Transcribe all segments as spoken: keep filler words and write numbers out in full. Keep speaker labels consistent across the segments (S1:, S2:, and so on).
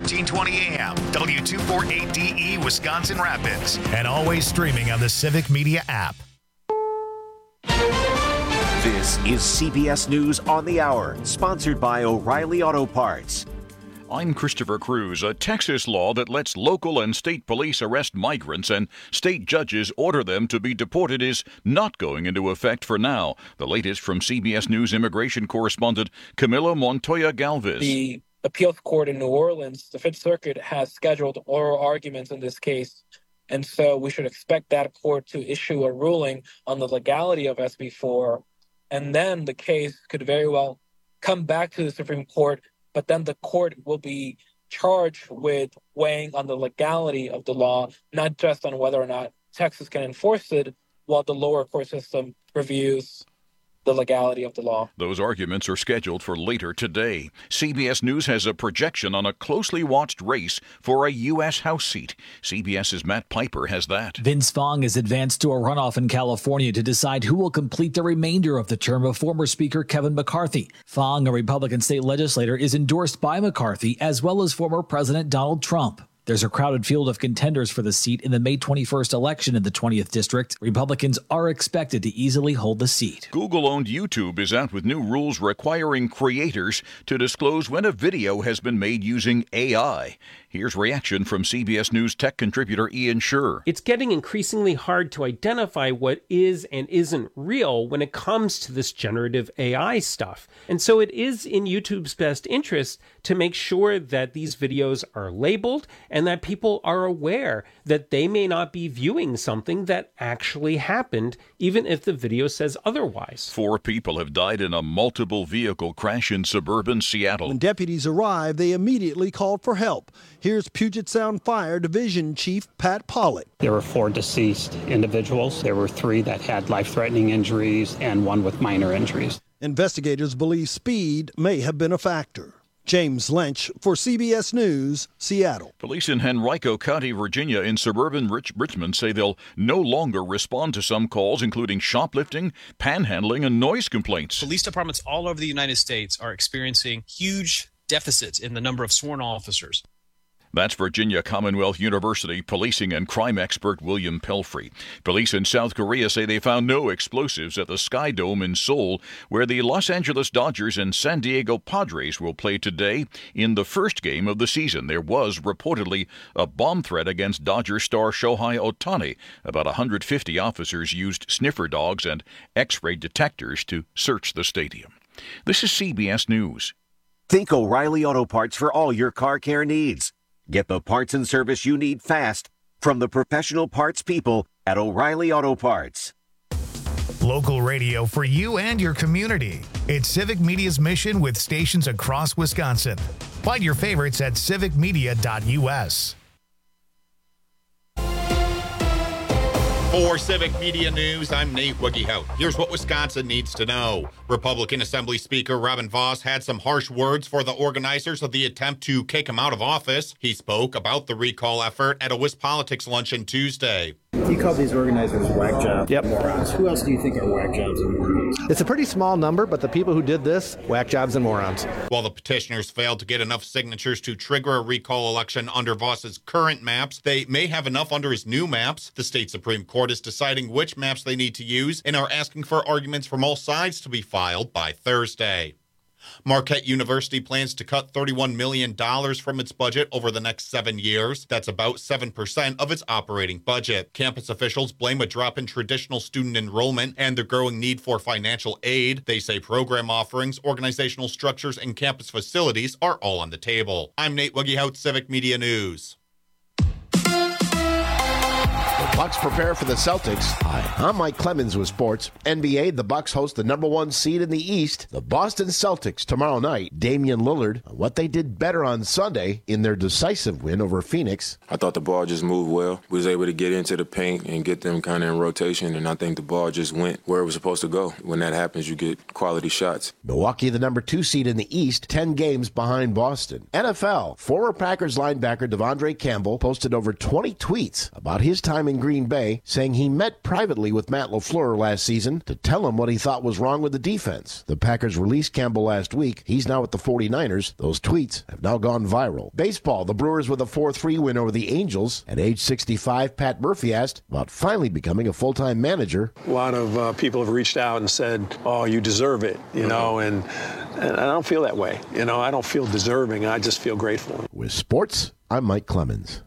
S1: fourteen twenty A M, W two forty-eight D E, Wisconsin Rapids, and always streaming on the Civic Media app.
S2: This is C B S News on the Hour, sponsored by O'Reilly Auto Parts.
S3: I'm Christopher Cruz. A Texas law that lets local and state police arrest migrants and state judges order them to be deported is not going into effect for now. The latest from C B S News immigration correspondent Camilo Montoya Galvez.
S4: The appeals court in New Orleans, the Fifth Circuit, has scheduled oral arguments in this case. And so we should expect that court to issue a ruling on the legality of S B four. And then the case could very well come back to the Supreme Court, but then the court will be charged with weighing on the legality of the law, not just on whether or not Texas can enforce it, while the lower court system reviews the legality of the law.
S3: Those arguments are scheduled for later today. C B S News has a projection on a closely watched race for a U S House seat. CBS's Matt Piper has that.
S5: Vince Fong has advanced to a runoff in California to decide who will complete the remainder of the term of former Speaker Kevin McCarthy. Fong, a Republican state legislator, is endorsed by McCarthy as well as former President Donald Trump. There's a crowded field of contenders for the seat in the May twenty-first election in the twentieth District. Republicans are expected to easily hold the seat.
S3: Google-owned YouTube is out with new rules requiring creators to disclose when a video has been made using A I. Here's reaction from C B S News tech contributor Ian Scherr.
S6: It's getting increasingly hard to identify what is and isn't real when it comes to this generative A I stuff. And so it is in YouTube's best interest to make sure that these videos are labeled and that people are aware that they may not be viewing something that actually happened, even if the video says otherwise.
S3: Four people have died in a multiple vehicle crash in suburban Seattle.
S7: When deputies arrived, they immediately called for help. Here's Puget Sound Fire Division Chief Pat Pollitt.
S8: There were four deceased individuals. There were three that had life-threatening injuries and one with minor injuries.
S7: Investigators believe speed may have been a factor. James Lynch for C B S News, Seattle.
S3: Police in Henrico County, Virginia, in suburban Rich- Richmond say they'll no longer respond to some calls, including shoplifting, panhandling, and noise complaints.
S9: Police departments all over the United States are experiencing huge deficits in the number of sworn officers.
S3: That's Virginia Commonwealth University policing and crime expert William Pelfrey. Police in South Korea say they found no explosives at the Sky Dome in Seoul, where the Los Angeles Dodgers and San Diego Padres will play today in the first game of the season. There was reportedly a bomb threat against Dodger star Shohei Ohtani. About one hundred fifty officers used sniffer dogs and X-ray detectors to search the stadium. This is C B S News.
S2: Think O'Reilly Auto Parts for all your car care needs. Get the parts and service you need fast from the professional parts people at O'Reilly Auto Parts.
S1: Local radio for you and your community. It's Civic Media's mission with stations across Wisconsin. Find your favorites at civic media dot U S.
S10: For Civic Media News, I'm Nate Wiggyhout. Here's what Wisconsin needs to know. Republican Assembly Speaker Robin Vos had some harsh words for the organizers of the attempt to kick him out of office. He spoke about the recall effort at a WisPolitics luncheon Tuesday.
S11: You call these organizers whack jobs,
S12: yep.
S11: morons. Who else do you think are whack jobs and morons?
S12: It's a pretty small number, but the people who did this, whack jobs and morons.
S10: While the petitioners failed to get enough signatures to trigger a recall election under Vos's current maps, they may have enough under his new maps. The state Supreme Court is deciding which maps they need to use and are asking for arguments from all sides to be filed by Thursday. Marquette University plans to cut thirty-one million dollars from its budget over the next seven years. That's about seven percent of its operating budget. Campus officials blame a drop in traditional student enrollment and the growing need for financial aid. They say program offerings, organizational structures, and campus facilities are all on the table. I'm Nate Wiggyhout, Civic Media News.
S13: Bucks prepare for the Celtics. Hi, I'm Mike Clemens with sports. N B A, the Bucks host the number one seed in the East, the Boston Celtics, tomorrow night. Damian Lillard, what they did better on Sunday in their decisive win over Phoenix.
S14: I thought the ball just moved well. We was able to get into the paint and get them kind of in rotation, and I think the ball just went where it was supposed to go. When that happens, you get quality shots.
S13: Milwaukee, the number two seed in the East, ten games behind Boston. N F L, former Packers linebacker Devondre Campbell posted over twenty tweets about his time in Green Green Bay, saying he met privately with Matt LaFleur last season to tell him what he thought was wrong with the defense. The Packers released Campbell last week. He's now with the forty-niners. Those tweets have now gone viral. Baseball, the Brewers with a four three win over the Angels. At age sixty-five, Pat Murphy asked about finally becoming a full-time manager.
S15: A lot of uh, people have reached out and said, oh, you deserve it, you know, and, and I don't feel that way. You know, I don't feel deserving. I just feel grateful.
S13: With sports, I'm Mike Clemens.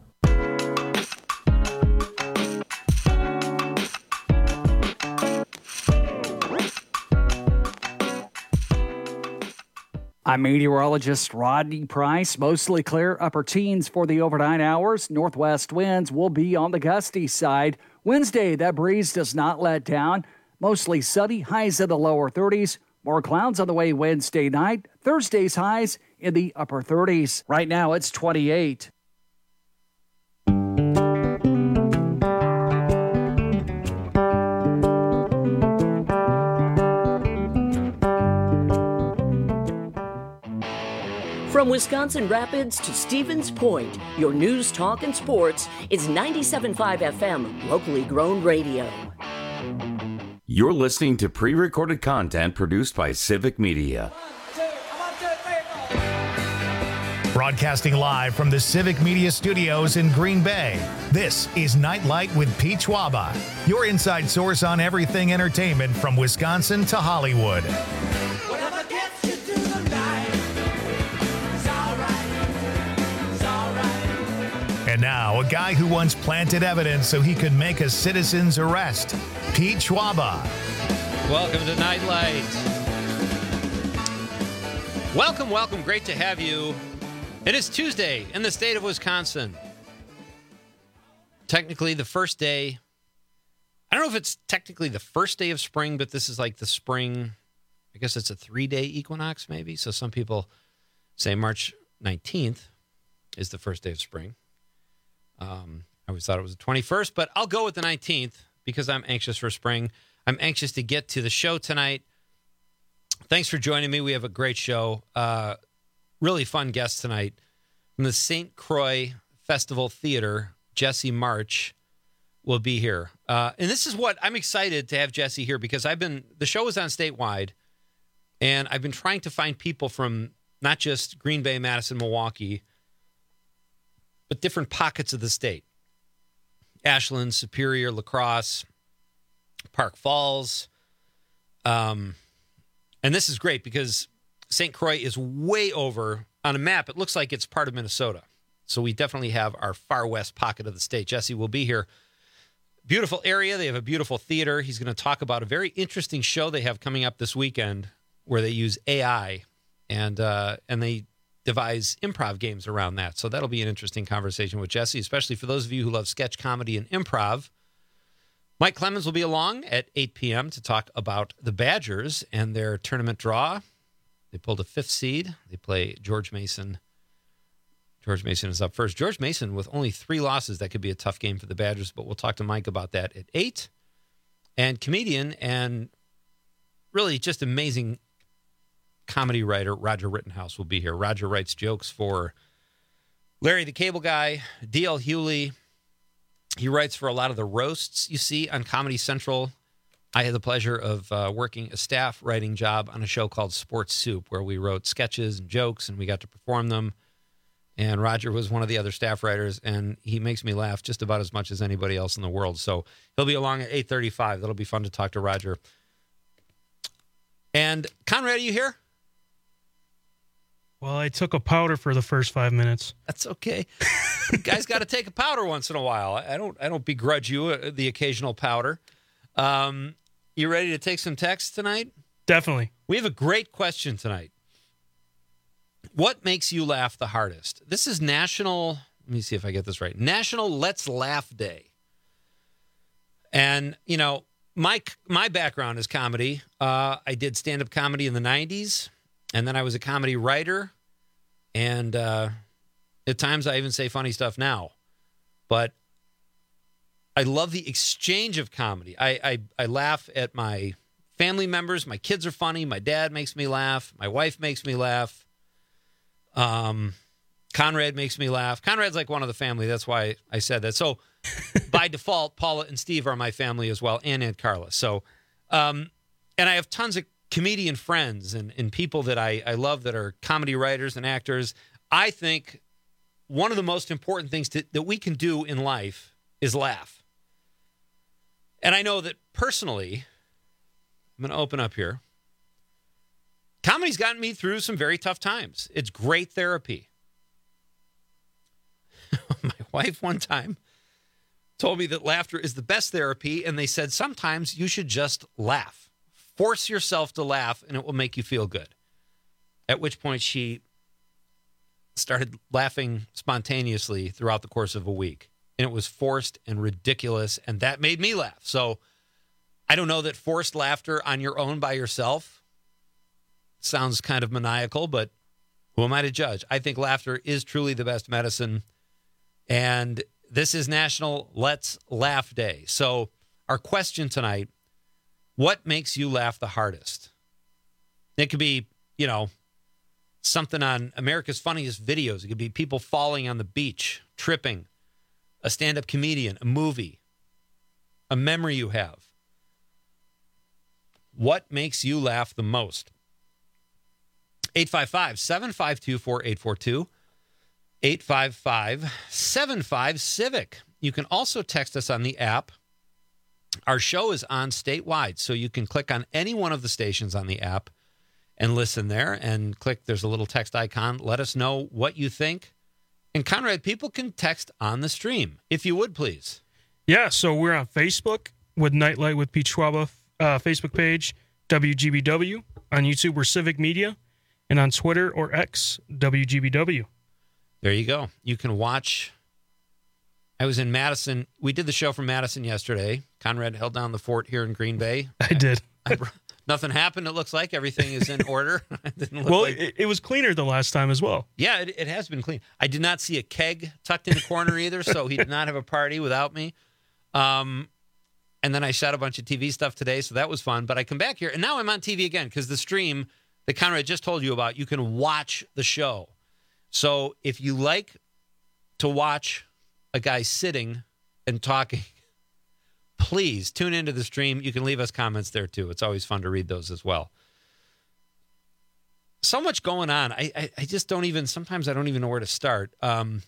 S16: I'm meteorologist Rodney Price. Mostly clear, upper teens for the overnight hours. Northwest winds will be on the gusty side. Wednesday, that breeze does not let down. Mostly sunny, highs in the lower thirties. More clouds on the way Wednesday night. Thursday's highs in the upper thirties. Right now, it's twenty-eight.
S17: From Wisconsin Rapids to Stevens Point, your news, talk, and sports is ninety-seven point five F M, locally grown radio.
S18: You're listening to pre-recorded content produced by Civic Media.
S1: Broadcasting live from the Civic Media Studios in Green Bay, this is Nightlight with Pete Schwaba, your inside source on everything entertainment from Wisconsin to Hollywood. And now, a guy who once planted evidence so he could make a citizen's arrest, Pete Schwaba.
S19: Welcome to Nightlight. Welcome, welcome. Great to have you. It is Tuesday in the state of Wisconsin. Technically, the first day. I don't know if it's technically the first day of spring, but this is like the spring. I guess it's a three-day equinox, maybe. So some people say March nineteenth is the first day of spring. Um, I always thought it was the twenty-first, but I'll go with the nineteenth because I'm anxious for spring. I'm anxious to get to the show tonight. Thanks for joining me. We have a great show. Uh, really fun guest tonight from the Saint Croix Festival Theater. Jesse March will be here. Uh, and this is what I'm excited to have Jesse here because I've been, the show is on statewide and I've been trying to find people from not just Green Bay, Madison, Milwaukee, but different pockets of the state. Ashland, Superior, La Crosse, Park Falls. Um, and this is great because Saint Croix is way over on a map. It looks like it's part of Minnesota. So we definitely have our far west pocket of the state. Jesse will be here. Beautiful area. They have a beautiful theater. He's going to talk about a very interesting show they have coming up this weekend where they use A I and uh, and they devise improv games around that. So that'll be an interesting conversation with Jesse, especially for those of you who love sketch comedy and improv. Mike Clemens will be along at eight p.m. to talk about the Badgers and their tournament draw. They pulled a fifth seed. They play George Mason. George Mason is up first. George Mason with only three losses. That could be a tough game for the Badgers, but we'll talk to Mike about that at eight. And comedian and really just amazing comedy writer Roger Rittenhouse will be here. Roger writes jokes for Larry the Cable Guy, D L Hewley. He writes for a lot of the roasts you see on Comedy Central. I had the pleasure of uh, working a staff writing job on a show called Sports Soup, where we wrote sketches and jokes, and we got to perform them. And Roger was one of the other staff writers, and he makes me laugh just about as much as anybody else in the world. So he'll be along at eight thirty-five. That'll be fun to talk to Roger. And Conrad, are you here?
S20: Well, I took a powder for the first five minutes.
S19: That's okay. You guys got to take a powder once in a while. I don't I don't begrudge you uh, the occasional powder. Um, you ready to take some texts tonight?
S20: Definitely.
S19: We have a great question tonight. What makes you laugh the hardest? This is National, let me see if I get this right, National Let's Laugh Day. And, you know, my my background is comedy. Uh, I did stand-up comedy in the nineties. And then I was a comedy writer, and uh, at times I even say funny stuff now. But I love the exchange of comedy. I, I, I laugh at my family members. My kids are funny. My dad makes me laugh. My wife makes me laugh. Um, Conrad makes me laugh. Conrad's like one of the family. That's why I said that. So by default, Paula and Steve are my family as well, and Aunt Carla. So, um, and I have tons of comedian friends and, and people that I, I love that are comedy writers and actors. I think one of the most important things to, that we can do in life is laugh. And I know that personally, I'm going to open up here. Comedy's gotten me through some very tough times. It's great therapy. My wife one time told me that laughter is the best therapy, and they said sometimes you should just laugh. Force yourself to laugh, and it will make you feel good. At which point she started laughing spontaneously throughout the course of a week. And it was forced and ridiculous, and that made me laugh. So I don't know that forced laughter on your own by yourself sounds kind of maniacal, but who am I to judge? I think laughter is truly the best medicine. And this is National Let's Laugh Day. So our question tonight, what makes you laugh the hardest? It could be, you know, something on America's Funniest Videos. It could be people falling on the beach, tripping, a stand-up comedian, a movie, a memory you have. What makes you laugh the most? eight five five, seven five two, four eight four two. eight five five, seven five, CIVIC. You can also text us on the app. Our show is on statewide, so you can click on any one of the stations on the app and listen there and click, there's a little text icon. Let us know what you think. And Conrad, people can text on the stream, if you would, please.
S20: Yeah, so we're on Facebook with Nightlight with Pete Schwaba, uh, Facebook page, W G B W. On YouTube, we're Civic Media. And on Twitter or X, W G B W.
S19: There you go. You can watch. I was in Madison. We did the show from Madison yesterday. Conrad held down the fort here in Green Bay.
S20: I did.
S19: I, I, nothing happened. It looks like everything is in order. It didn't look
S20: well,
S19: like...
S20: it, it was cleaner the last time as well.
S19: Yeah, it, it has been clean. I did not see a keg tucked in the corner either, so he did not have a party without me. Um, and then I shot a bunch of T V stuff today, so that was fun. But I come back here, and now I'm on T V again because the stream that Conrad just told you about, you can watch the show. So if you like to watch a guy sitting and talking, please tune into the stream. You can leave us comments there, too. It's always fun to read those as well. So much going on. I, I, I just don't even, sometimes I don't even know where to start. Um,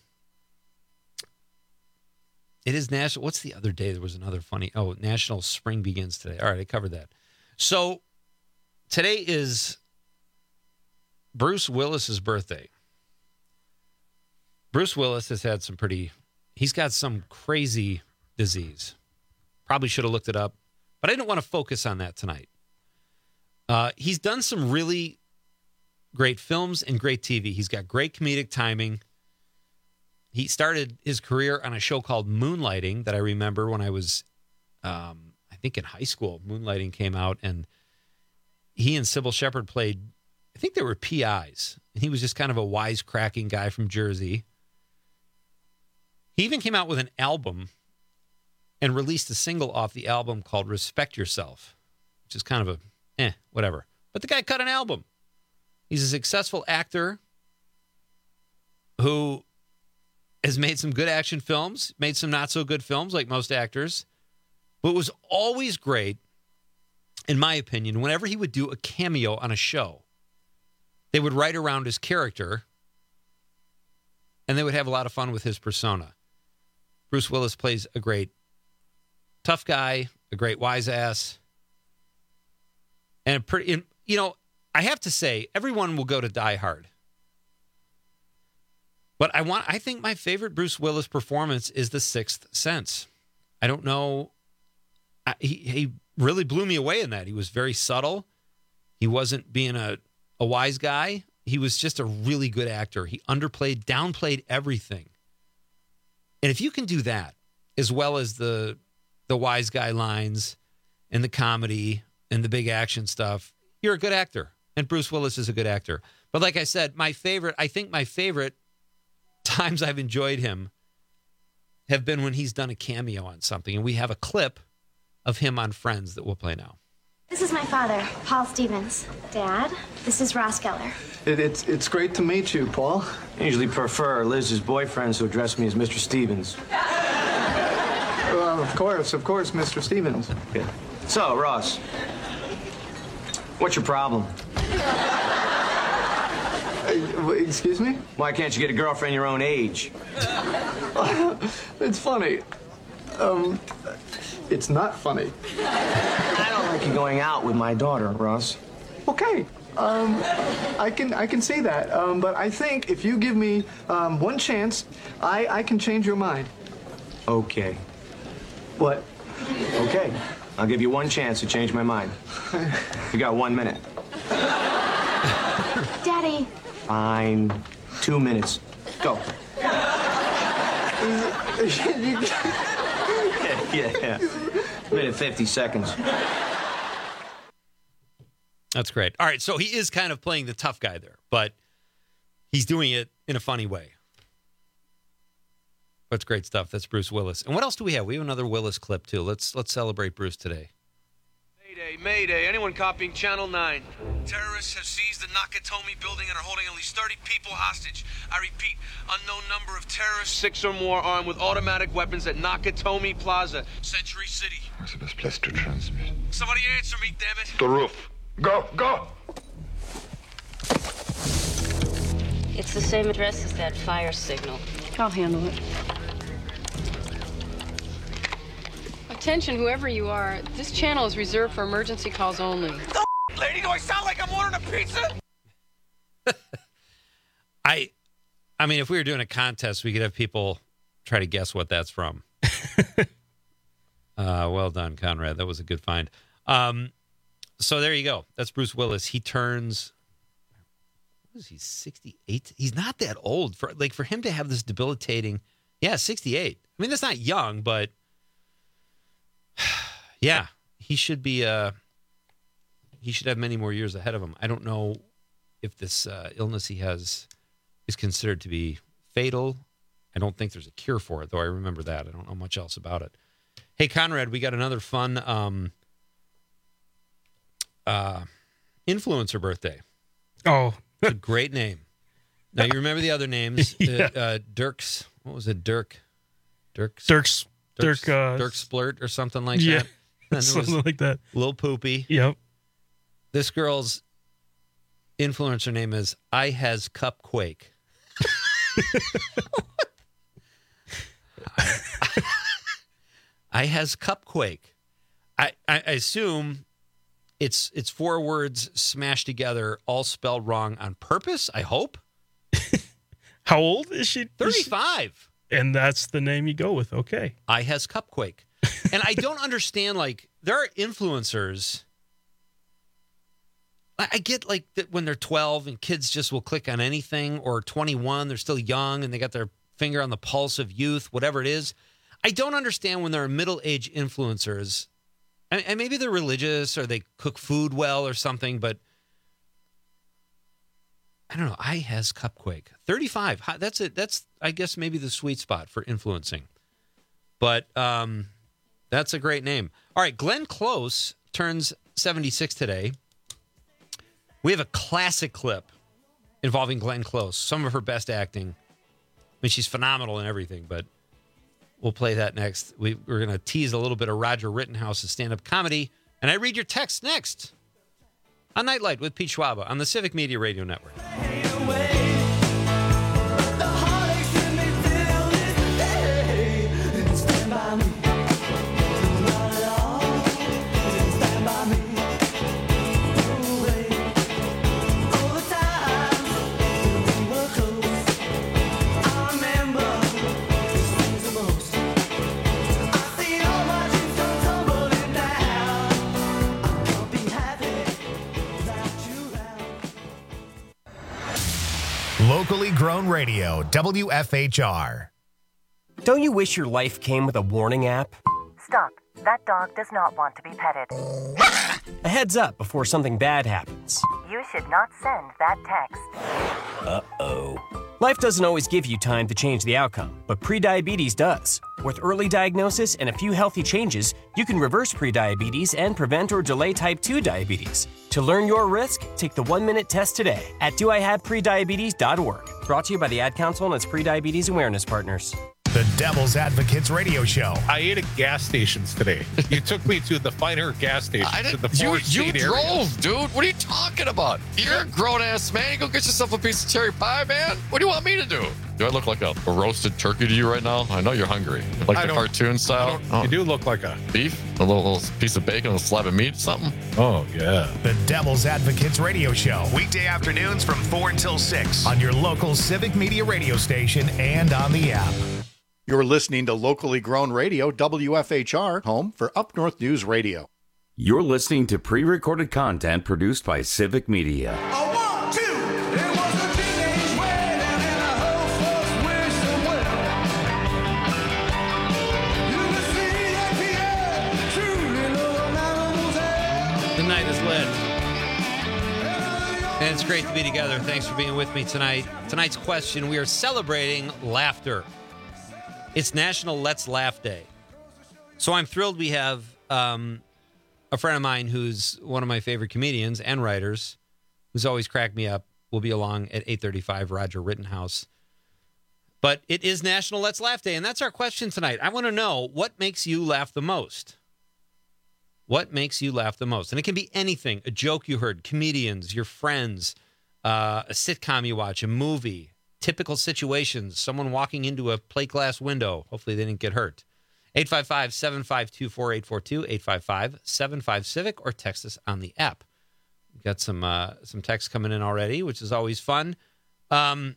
S19: it is National, what's the other day? There was another funny, oh, National Spring Begins today. All right, I covered that. So today is Bruce Willis's birthday. Bruce Willis has had some pretty, he's got some crazy disease. Probably should have looked it up, but I didn't want to focus on that tonight. Uh, he's done some really great films and great T V. He's got great comedic timing. He started his career on a show called Moonlighting that I remember when I was, um, I think in high school. Moonlighting came out, and he and Sybil Shepherd played, I think they were P Is. And he was just kind of a wisecracking guy from Jersey. He even came out with an album and released a single off the album called Respect Yourself, which is kind of a, eh, whatever. But the guy cut an album. He's a successful actor who has made some good action films, made some not so good films like most actors, but was always great, in my opinion, whenever he would do a cameo on a show. They would write around his character, and they would have a lot of fun with his persona. Bruce Willis plays a great tough guy, a great wise ass, and a pretty, you know, I have to say, everyone will go to Die Hard. But I want, I think my favorite Bruce Willis performance is The Sixth Sense. I don't know. I, he, he really blew me away in that. He was very subtle. He wasn't being a, a wise guy. He was just a really good actor. He underplayed, downplayed everything. And if you can do that, as well as the the wise guy lines and the comedy and the big action stuff, you're a good actor. And Bruce Willis is a good actor. But like I said, my favorite, I think my favorite times I've enjoyed him have been when he's done a cameo on something. And we have a clip of him on Friends that we'll play now.
S21: This is my father, Paul Stevens. Dad, this is Ross Geller. It, it's it's great to meet you, Paul.
S22: I usually prefer Liz's boyfriends who address me as Mister Stevens.
S21: Well, of course, of course, Mister Stevens.
S22: Good. So, Ross, what's your problem?
S21: Uh, excuse me?
S22: Why can't you get a girlfriend your own age?
S21: It's funny. Um, it's not funny.
S22: I don't like you going out with my daughter, Ross.
S21: Okay. Um, I can I can see that. Um, but I think if you give me um, one chance, I, I can change your mind.
S22: Okay.
S21: What?
S22: Okay. I'll give you one chance to change my mind. You got one minute.
S23: Daddy.
S22: Fine. Two minutes. Go. yeah, yeah. Minute fifty seconds.
S19: That's great. All right, so he is kind of playing the tough guy there, but he's doing it in a funny way. That's great stuff. That's Bruce Willis. And what else do we have? We have another Willis clip, too. Let's let's celebrate Bruce today.
S24: Mayday, Mayday. Anyone copying Channel nine? Terrorists have seized the Nakatomi building and are holding at least thirty people hostage. I repeat, unknown number of terrorists, six or more armed with automatic weapons at Nakatomi Plaza, Century City.
S25: What's the best place to transmit?
S24: Somebody answer me, damn it.
S25: The roof. Go, go!
S23: It's the same address as that fire signal. I'll handle it.
S26: Attention, whoever you are, this channel is reserved for emergency calls only.
S24: The lady, do I sound like I'm ordering a pizza?
S19: I, I mean, if we were doing a contest, we could have people try to guess what that's from. uh, well done, Conrad. That was a good find. Um, so there you go. That's Bruce Willis. He turns, what is he, sixty-eight? He's not that old. For like for him to have this debilitating, yeah, sixty-eight. I mean, that's not young, but yeah, he should be, uh, he should have many more years ahead of him. I don't know if this uh, illness he has is considered to be fatal. I don't think there's a cure for it, though I remember that. I don't know much else about it. Hey, Conrad, we got another fun um, uh, influencer birthday.
S20: Oh.
S19: It's a great name. Now, you remember the other names.
S20: Yeah.
S19: uh, uh, Dirks, what was it? Dirk? Dirks?
S20: Dirk's.
S19: Dirk,
S20: Dirk, uh,
S19: Dirk Splurt or something like
S20: yeah,
S19: that. And
S20: something like that.
S19: Lil Poopy.
S20: Yep.
S19: This girl's influencer name is I Has Cupquake. I Has Cupquake. I, I assume it's it's four words smashed together, all spelled wrong on purpose, I hope.
S20: How old is she?
S19: thirty-five.
S20: And that's the name you go with. Okay.
S19: I Has Cupquake. And I don't understand, like, there are influencers. I I get, like, that when they're twelve and kids just will click on anything, or twenty-one, they're still young and they got their finger on the pulse of youth, whatever it is. I don't understand when there are middle-aged influencers, and, and maybe they're religious or they cook food well or something, but I don't know. I Has Cupquake. thirty-five. That's it. That's, I guess, maybe the sweet spot for influencing. But um, that's a great name. All right, Glenn Close turns seventy-six today. We have a classic clip involving Glenn Close, some of her best acting. I mean, she's phenomenal in everything, but we'll play that next. We, we're going to tease a little bit of Roger Rittenhouse's stand-up comedy, and I read your text next on Nightlight with Pete Schwaba on the Civic Media Radio Network.
S1: Locally grown radio, W F H R.
S27: Don't you wish your life came with a warning app?
S28: Stop. That dog does not want to be petted.
S27: A heads up before something bad happens.
S28: You should not send that text.
S27: Uh-oh. Life doesn't always give you time to change the outcome, but prediabetes does. With early diagnosis and a few healthy changes, you can reverse prediabetes and prevent or delay type two diabetes. To learn your risk, take the one-minute test today at do I have prediabetes dot org. Brought to you by the Ad Council and its prediabetes awareness partners.
S1: The Devil's Advocates Radio Show.
S2: I ate at gas stations today. You took me to the finer gas station.
S3: I
S2: to the
S3: didn't, you
S2: Forest
S3: you
S2: State
S3: drove,
S2: area.
S3: dude. What are you talking about? You're a grown-ass man. You go get yourself a piece of cherry pie, man. What do you want me to do? Do I look like a, a roasted turkey to you right now? I know you're hungry. Like
S2: I
S3: the
S2: don't-
S3: cartoon style?
S2: Oh. You do look like a
S3: beef? A little, little piece of bacon, a slab of meat, something?
S2: Oh, yeah.
S1: The Devil's Advocates Radio Show. Weekday afternoons from four until six on your local Civic Media radio station and on the app.
S4: You're listening to locally grown radio, W F H R, home for Up North News Radio.
S18: You're listening to pre-recorded content produced by Civic Media.
S19: The night is lit. And it's great to be together. Thanks for being with me tonight. Tonight's question, we are celebrating laughter. It's National Let's Laugh Day. So I'm thrilled we have um, a friend of mine who's one of my favorite comedians and writers, who's always cracked me up, will be along at eight thirty-five, Roger Rittenhouse. But it is National Let's Laugh Day, and that's our question tonight. I want to know, what makes you laugh the most? What makes you laugh the most? And it can be anything. A joke you heard, comedians, your friends, uh, a sitcom you watch, a movie, typical situations, someone walking into a plate glass window. Hopefully they didn't get hurt. eight five five, seven five two, four eight four two, eight five five, seven five, Civic, or text us on the app. We've got some uh, some texts coming in already, which is always fun. Um,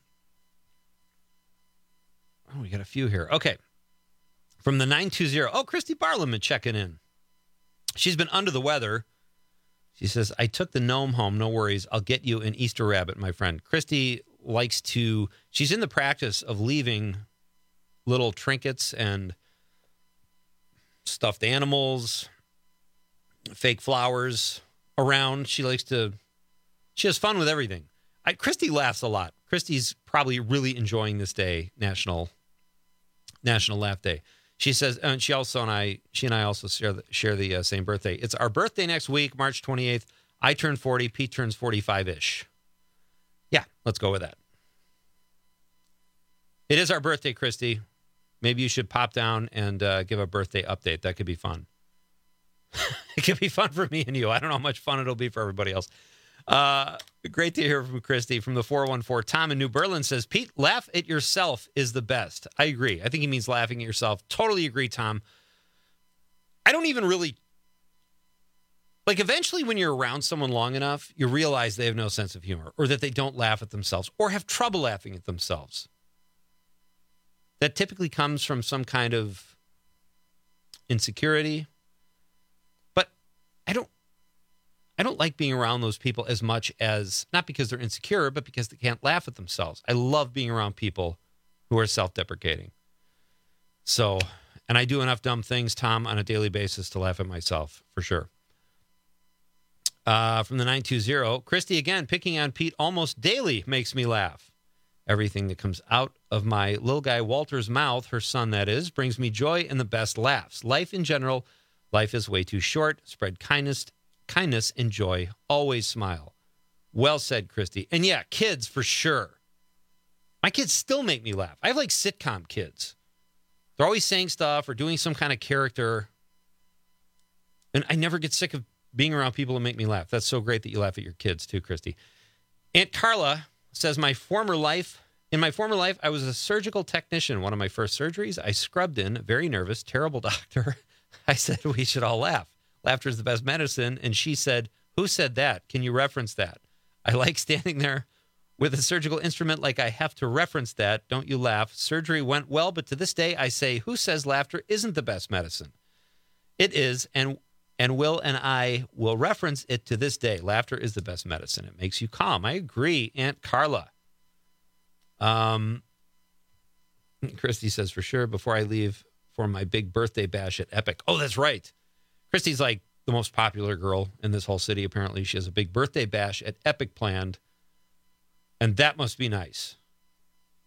S19: oh, we got a few here. Okay. From the nine two zero. Oh, Christy Barlaman checking in. She's been under the weather. She says, I took the gnome home. No worries. I'll get you an Easter rabbit, my friend. Christy likes to, she's in the practice of leaving little trinkets and stuffed animals, fake flowers around. She likes to, she has fun with everything. I, Christy laughs a lot. Christy's probably really enjoying this day, National National Laugh Day. She says, and she also and I, she and I also share the, share the uh, same birthday. It's our birthday next week, March twenty-eighth. I turn forty. Pete turns forty-five-ish. Yeah, let's go with that. It is our birthday, Christy. Maybe you should pop down and uh, give a birthday update. That could be fun. It could be fun for me and you. I don't know how much fun it'll be for everybody else. Uh, great to hear from Christy from the four one four. Tom in New Berlin says, Pete, laugh at yourself is the best. I agree. I think he means laughing at yourself. Totally agree, Tom. I don't even really, like, eventually when you're around someone long enough, you realize they have no sense of humor, or that they don't laugh at themselves, or have trouble laughing at themselves. That typically comes from some kind of insecurity. But I don't, I don't like being around those people as much as, not because they're insecure, but because they can't laugh at themselves. I love being around people who are self-deprecating. So, and I do enough dumb things, Tom, on a daily basis to laugh at myself, for sure. Uh, from the nine two zero, Christy, again, picking on Pete almost daily makes me laugh. Everything that comes out of my little guy Walter's mouth, her son that is, brings me joy and the best laughs. Life in general, life is way too short. Spread kindness Kindness and joy. Always smile. Well said, Christy. And yeah, kids for sure. My kids still make me laugh. I have like sitcom kids. They're always saying stuff or doing some kind of character. And I never get sick of being around people who make me laugh. That's so great that you laugh at your kids too, Christy. Aunt Carla says, my former life, in my former life, I was a surgical technician. One of my first surgeries, I scrubbed in, very nervous, terrible doctor. I said, we should all laugh. Laughter is the best medicine. And she said, who said that? Can you reference that? I like standing there with a surgical instrument like I have to reference that. Don't you laugh. Surgery went well, but to this day I say, who says laughter isn't the best medicine? It is, and and Will and I will reference it to this day. Laughter is the best medicine. It makes you calm. I agree, Aunt Carla. Um, Christy says, for sure, before I leave for my big birthday bash at Epic. Oh, that's right. Christy's like the most popular girl in this whole city, apparently. She has a big birthday bash at Epic planned, and that must be nice.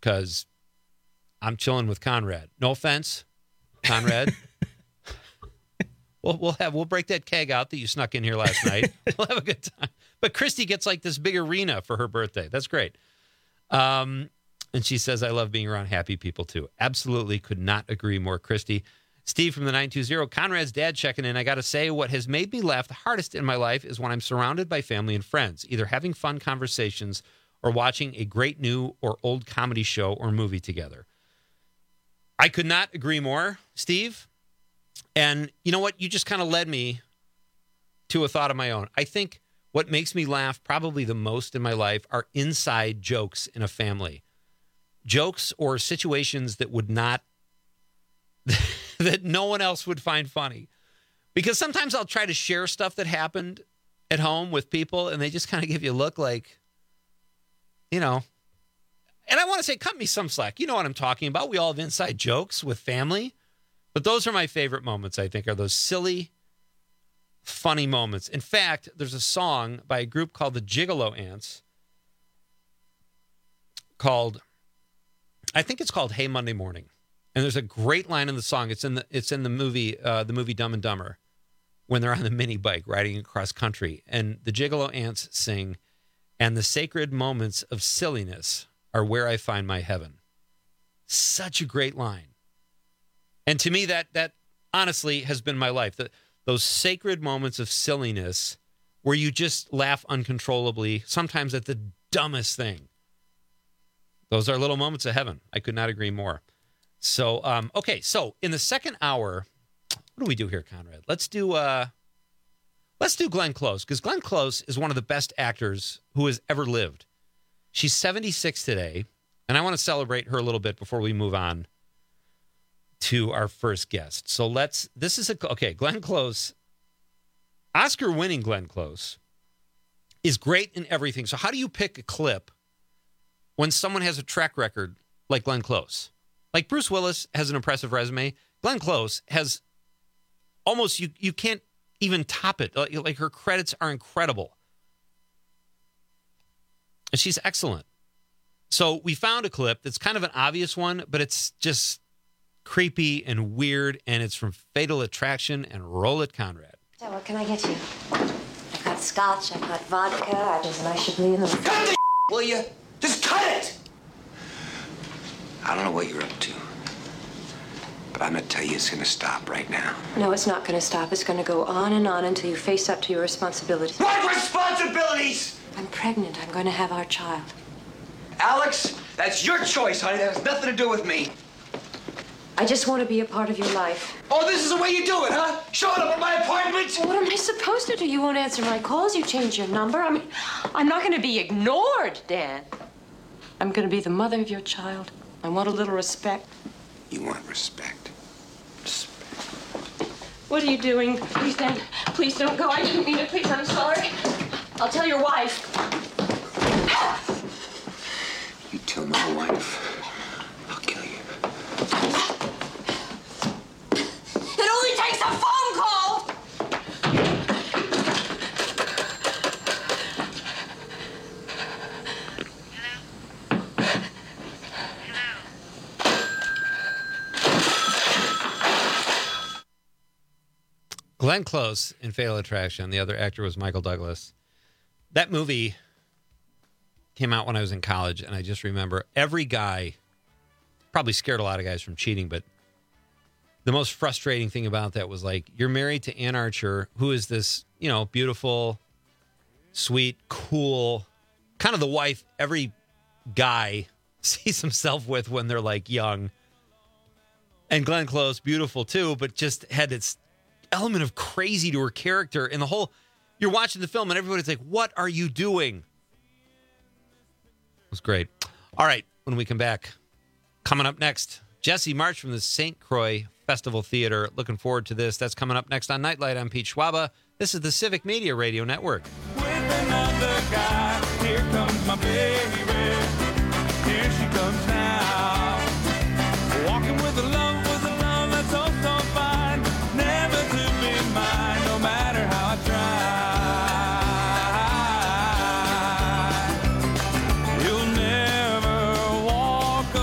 S19: because I'm chilling with Conrad. No offense, Conrad. we'll we'll have we'll break that keg out that you snuck in here last night. We'll have a good time. But Christy gets like this big arena for her birthday. That's great. Um, and she says, I love being around happy people too. Absolutely could not agree more, Christy. Steve from the nine two zero, Conrad's dad checking in. I got to say, what has made me laugh the hardest in my life is when I'm surrounded by family and friends, either having fun conversations or watching a great new or old comedy show or movie together. I could not agree more, Steve. And you know what? You just kind of led me to a thought of my own. I think what makes me laugh probably the most in my life are inside jokes in a family. Jokes or situations that would not, that no one else would find funny. Because sometimes I'll try to share stuff that happened at home with people and they just kind of give you a look like, you know, and I want to say, cut me some slack. You know what I'm talking about. We all have inside jokes with family. But those are my favorite moments, I think, are those silly, funny moments. In fact, there's a song by a group called the Gigolo Ants called, I think it's called Hey Monday Morning. And there's a great line in the song. It's in the it's in the movie, uh, the movie Dumb and Dumber, when they're on the mini bike riding across country. And the Gigolo Ants sing, and the sacred moments of silliness are where I find my heaven. Such a great line. And to me, that that honestly has been my life. The, those sacred moments of silliness where you just laugh uncontrollably, sometimes at the dumbest thing. Those are little moments of heaven. I could not agree more. So, um, okay, so in the second hour, what do we do here, Conrad? Let's do uh, let's do Glenn Close, because Glenn Close is one of the best actors who has ever lived. She's seventy-six today, and I want to celebrate her a little bit before we move on to our first guest. So let's, this is a, okay, Glenn Close, Oscar-winning Glenn Close, is great in everything. So how do you pick a clip when someone has a track record like Glenn Close? Like Bruce Willis has an impressive resume. Glenn Close has almost, you you can't even top it. Like, like her credits are incredible. And she's excellent. So we found a clip that's kind of an obvious one, but it's just creepy and weird, and it's from Fatal Attraction, and roll it, Conrad.
S5: So what can I get you? I've got scotch, I've got vodka, there's a nice Chablis in the...
S6: Cut the will you? Just cut it! I don't know what you're up to, but I'm gonna tell you it's gonna stop right now.
S5: No, it's not gonna stop. It's gonna go on and on until you face up to your responsibilities.
S6: What responsibilities?
S5: I'm pregnant. I'm going to have our child.
S6: Alex, that's your choice, honey. That has nothing to do with me.
S5: I just want to be a part of your life.
S6: Oh, this is the way you do it, huh? Showing up at my appointment?
S5: Well, what am I supposed to do? You won't answer my calls. You changed your number. I mean, I'm not going to be ignored, Dan. I'm going to be the mother of your child. I want a little respect.
S6: You want respect?
S5: What are you doing? Please, Dan, please don't go. I didn't mean it. Please, I'm sorry. I'll tell your wife.
S6: You tell my wife, I'll kill you.
S5: It only takes a phone call!
S19: Glenn Close in Fatal Attraction. The other actor was Michael Douglas. That movie came out when I was in college, and I just remember every guy, probably scared a lot of guys from cheating, but the most frustrating thing about that was, like, you're married to Ann Archer, who is this, you know, beautiful, sweet, cool, kind of the wife every guy sees himself with when they're, like, young. And Glenn Close, beautiful too, but just had its element of crazy to her character. And the whole, you're watching the film and everybody's like, what are you doing? It was great. All right, when we come back, coming up next, Jesse March from the Saint Croix Festival Theater. Looking forward to this. That's coming up next on Nightlight. I'm Pete Schwaba. This is the Civic Media Radio Network.
S7: With another guy, here comes my baby. Here she comes now. Walking with a love, with a love that's oh so fine. Never to be mine, no matter how I try. You'll never walk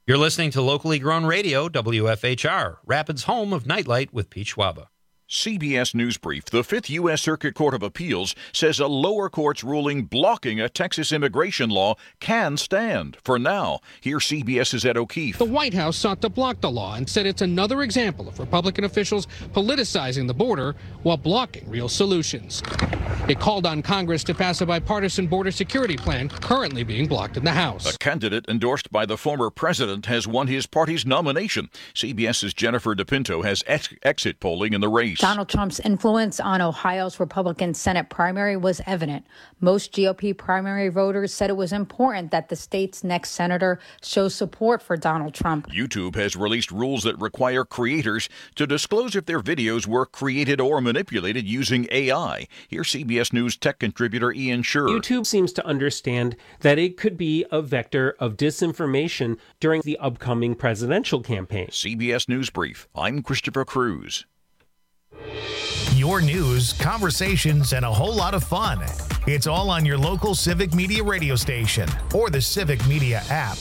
S19: You're listening to locally grown radio, W F H R, Rapids' home of Nightlight with Pete Schwaba.
S8: C B S News Brief. The Fifth U S. Circuit Court of Appeals says a lower court's ruling blocking a Texas immigration law can stand. For now, here's CBS's Ed O'Keefe.
S9: The White House sought to block the law and said it's another example of Republican officials politicizing the border while blocking real solutions. It called on Congress to pass a bipartisan border security plan currently being blocked in the House.
S8: A candidate endorsed by the former president has won his party's nomination. CBS's Jennifer DePinto has ex- exit polling in the race.
S10: Donald Trump's influence on Ohio's Republican Senate primary was evident. Most G O P primary voters said it was important that the state's next senator show support for Donald Trump.
S8: YouTube has released rules that require creators to disclose if their videos were created or manipulated using A I. Here's C B S News tech contributor Ian Scher.
S11: YouTube seems to understand that it could be a vector of disinformation during the upcoming presidential campaign.
S8: C B S News Brief. I'm Christopher Cruz.
S1: Your news, conversations, and a whole lot of fun. It's all on your local Civic Media radio station or the Civic Media app.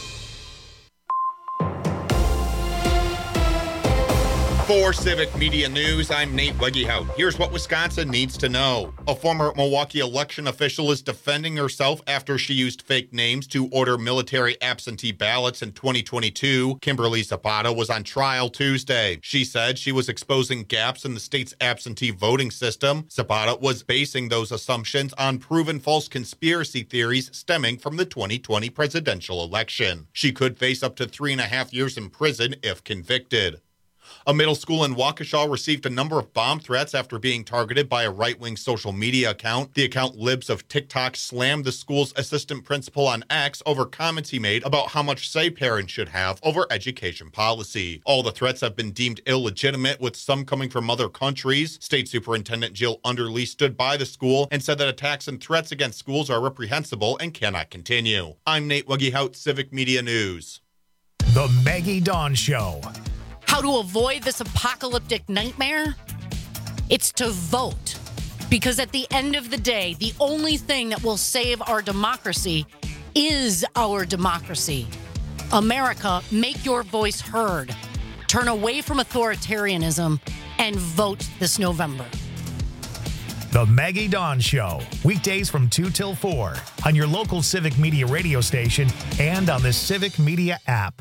S12: For Civic Media News, I'm Nate Wegehout. Here's what Wisconsin needs to know. A former Milwaukee election official is defending herself after she used fake names to order military absentee ballots in twenty twenty-two. Kimberly Zapata was on trial Tuesday. She said she was exposing gaps in the state's absentee voting system. Zapata was basing those assumptions on proven false conspiracy theories stemming from the twenty twenty presidential election. She could face up to three and a half years in prison if convicted. A middle school in Waukesha received a number of bomb threats after being targeted by a right-wing social media account. The account Libs of TikTok slammed the school's assistant principal on X over comments he made about how much say parents should have over education policy. All the threats have been deemed illegitimate, with some coming from other countries. State Superintendent Jill Underly stood by the school and said that attacks and threats against schools are reprehensible and cannot continue. I'm Nate Wegehout, Civic Media News.
S1: The Maggie Dawn Show.
S13: How to avoid this apocalyptic nightmare? It's to vote. Because at the end of the day, the only thing that will save our democracy is our democracy. America, make your voice heard. Turn away from authoritarianism and vote this November.
S1: The Maggie Dawn Show. Weekdays from two till four on your local Civic Media radio station and on the Civic Media app.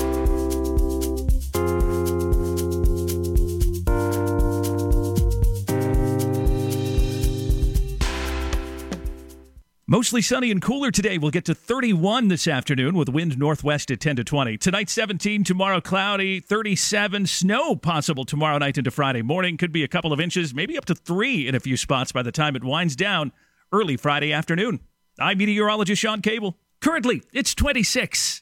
S14: Mostly sunny and cooler today. We'll get to thirty-one this afternoon with wind northwest at ten to twenty. Tonight, seventeen. Tomorrow, cloudy. thirty-seven. Snow possible tomorrow night into Friday morning. Could be a couple of inches, maybe up to three in a few spots by the time it winds down early Friday afternoon. I'm meteorologist Sean Cable. Currently, it's twenty-six.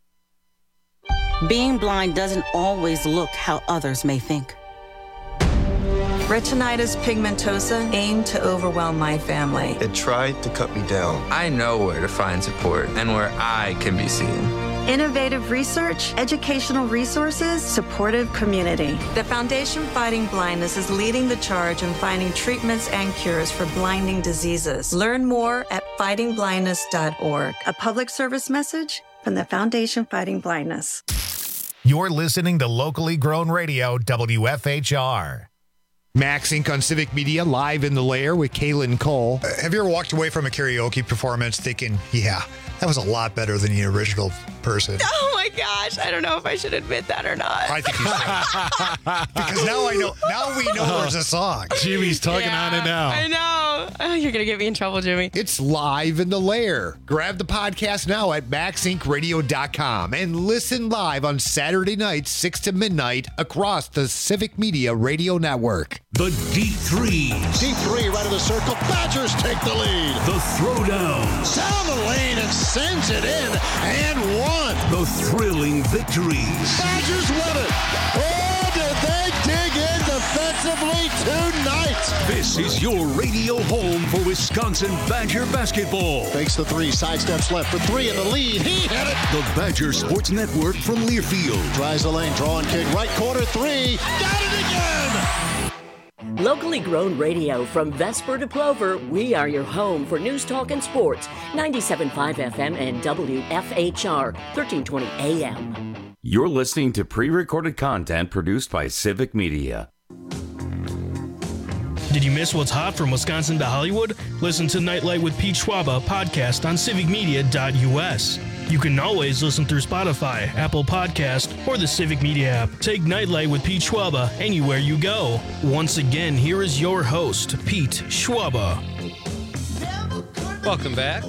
S15: Being blind doesn't always look how others may think.
S29: Retinitis pigmentosa aimed to overwhelm my family.
S30: It tried to cut me down. I know where to find support and where I can be seen.
S29: Innovative research, educational resources, supportive community. The Foundation Fighting Blindness is leading the charge in finding treatments and cures for blinding diseases. Learn more at fighting blindness dot org. A public service message from the Foundation Fighting Blindness.
S1: You're listening to locally grown radio, W F H R.
S31: Max Incorporated on Civic Media, live in the lair with Kaylin Cole.
S32: Uh, have you ever walked away from a karaoke performance thinking, yeah, that was a lot better than the original person?
S33: Oh my gosh, I don't know if I should admit that or not.
S32: I think you should. Because now I know, now we know there's a song.
S31: Jimmy's tugging
S33: yeah,
S31: on it now.
S33: I know. Oh, you're going to get me in trouble, Jimmy.
S31: It's live in the lair. Grab the podcast now at max inc radio dot com and listen live on Saturday nights, six to midnight, across the Civic Media Radio Network.
S34: The Deep Threes.
S35: Deep three right of the circle. Badgers take the lead.
S34: The Throwdowns.
S35: Down the lane and sends it in and one.
S34: The thrilling victories.
S35: Badgers win it. Oh, did they dig in defensively tonight?
S34: This is your radio home for Wisconsin Badger basketball.
S35: Fakes the three, sidesteps left for three in the lead. He hit it.
S34: The Badger Sports Network from Learfield.
S35: Drives the lane, drawing kick, right corner three. Got it again.
S2: Locally grown radio from Vesper to Plover, we are your home for news, talk, and sports. ninety-seven point five F M and W F H R, thirteen twenty A M.
S3: You're listening to pre-recorded content produced by Civic Media.
S4: Did you miss what's hot from Wisconsin to Hollywood? Listen to Nightlight with Pete Schwaba podcast on civic media dot U S. You can always listen through Spotify, Apple Podcast, or the Civic Media app. Take Nightlight with Pete Schwaba anywhere you go. Once again, here is your host, Pete Schwaba.
S19: Welcome back.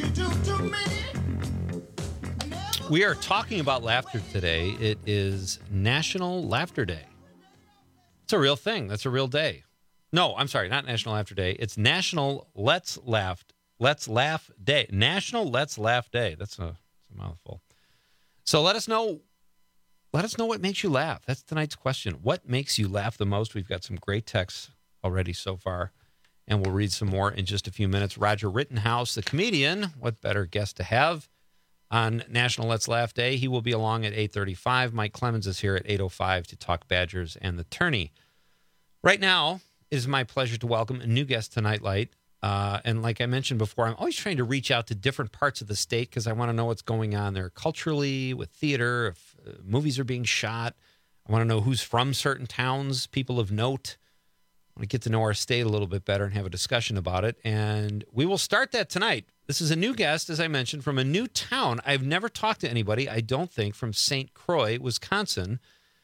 S19: We are talking about laughter today. It is National Laughter Day. It's a real thing. That's a real day. No, I'm sorry, not National Laughter Day. It's National Let's Laugh Let's Laugh Day. National Let's Laugh Day. That's a, that's a mouthful. So let us know. Let us know what makes you laugh. That's tonight's question. What makes you laugh the most? We've got some great texts already so far, and we'll read some more in just a few minutes. Roger Rittenhouse, the comedian, what better guest to have on National Let's Laugh Day? He will be along at eight thirty-five. Mike Clemens is here at eight oh five to talk Badgers and the tourney. Right now, it is my pleasure to welcome a new guest to Nightlight. Uh, and like I mentioned before, I'm always trying to reach out to different parts of the state because I want to know what's going on there culturally, with theater, if uh, movies are being shot. I want to know who's from certain towns, people of note. I want to get to know our state a little bit better and have a discussion about it. And we will start that tonight. This is a new guest, as I mentioned, from a new town. I've never talked to anybody, I don't think, from Saint Croix, Wisconsin.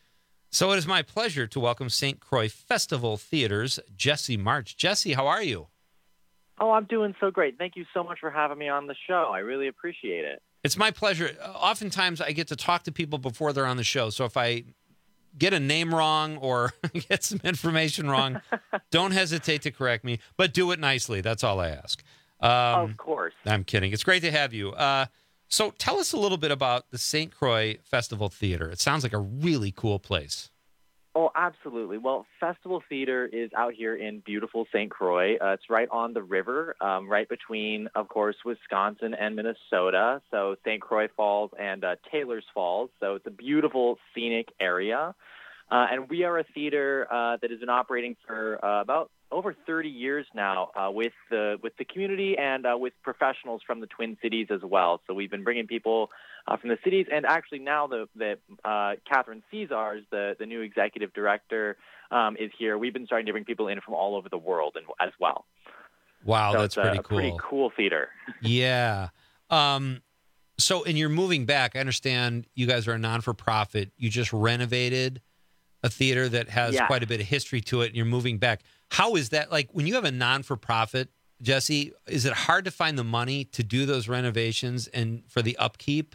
S19: So it is my pleasure to welcome Saint Croix Festival Theater's Jesse March. Jesse, how are you?
S16: Oh, I'm doing so great. Thank you so much for having me on the show. I really appreciate it.
S19: It's my pleasure. Oftentimes, I get to talk to people before they're on the show. So if I get a name wrong or get some information wrong, don't hesitate to correct me, but do it nicely. That's all I ask. Um,
S16: of course.
S19: I'm kidding. It's great to have you. Uh, so tell us a little bit about the Saint Croix Festival Theater. It sounds like a really cool place.
S16: Oh, absolutely. Well, Festival Theater is out here in beautiful Saint Croix. Uh, it's right on the river, um, right between, of course, Wisconsin and Minnesota. So Saint Croix Falls and uh, Taylor's Falls. So it's a beautiful, scenic area. Uh, and we are a theater uh, that has been operating for uh, about over thirty years now uh, with the with the community and uh, with professionals from the Twin Cities as well. So we've been bringing people uh, from the cities, and actually now the, the uh, Catherine Caesars, the, the new executive director, um, is here. We've been starting to bring people in from all over the world and, as well.
S19: Wow,
S16: so
S19: that's
S16: it's
S19: pretty
S16: a,
S19: cool.
S16: A pretty cool theater.
S19: Yeah. Um, so, and you're moving back. I understand you guys are a non-for-profit. You just renovated a theater that has
S16: yeah.
S19: quite a bit of history to it, and you're moving back. How is that? Like, when you have a non-for-profit, Jesse, is it hard to find the money to do those renovations and for the upkeep?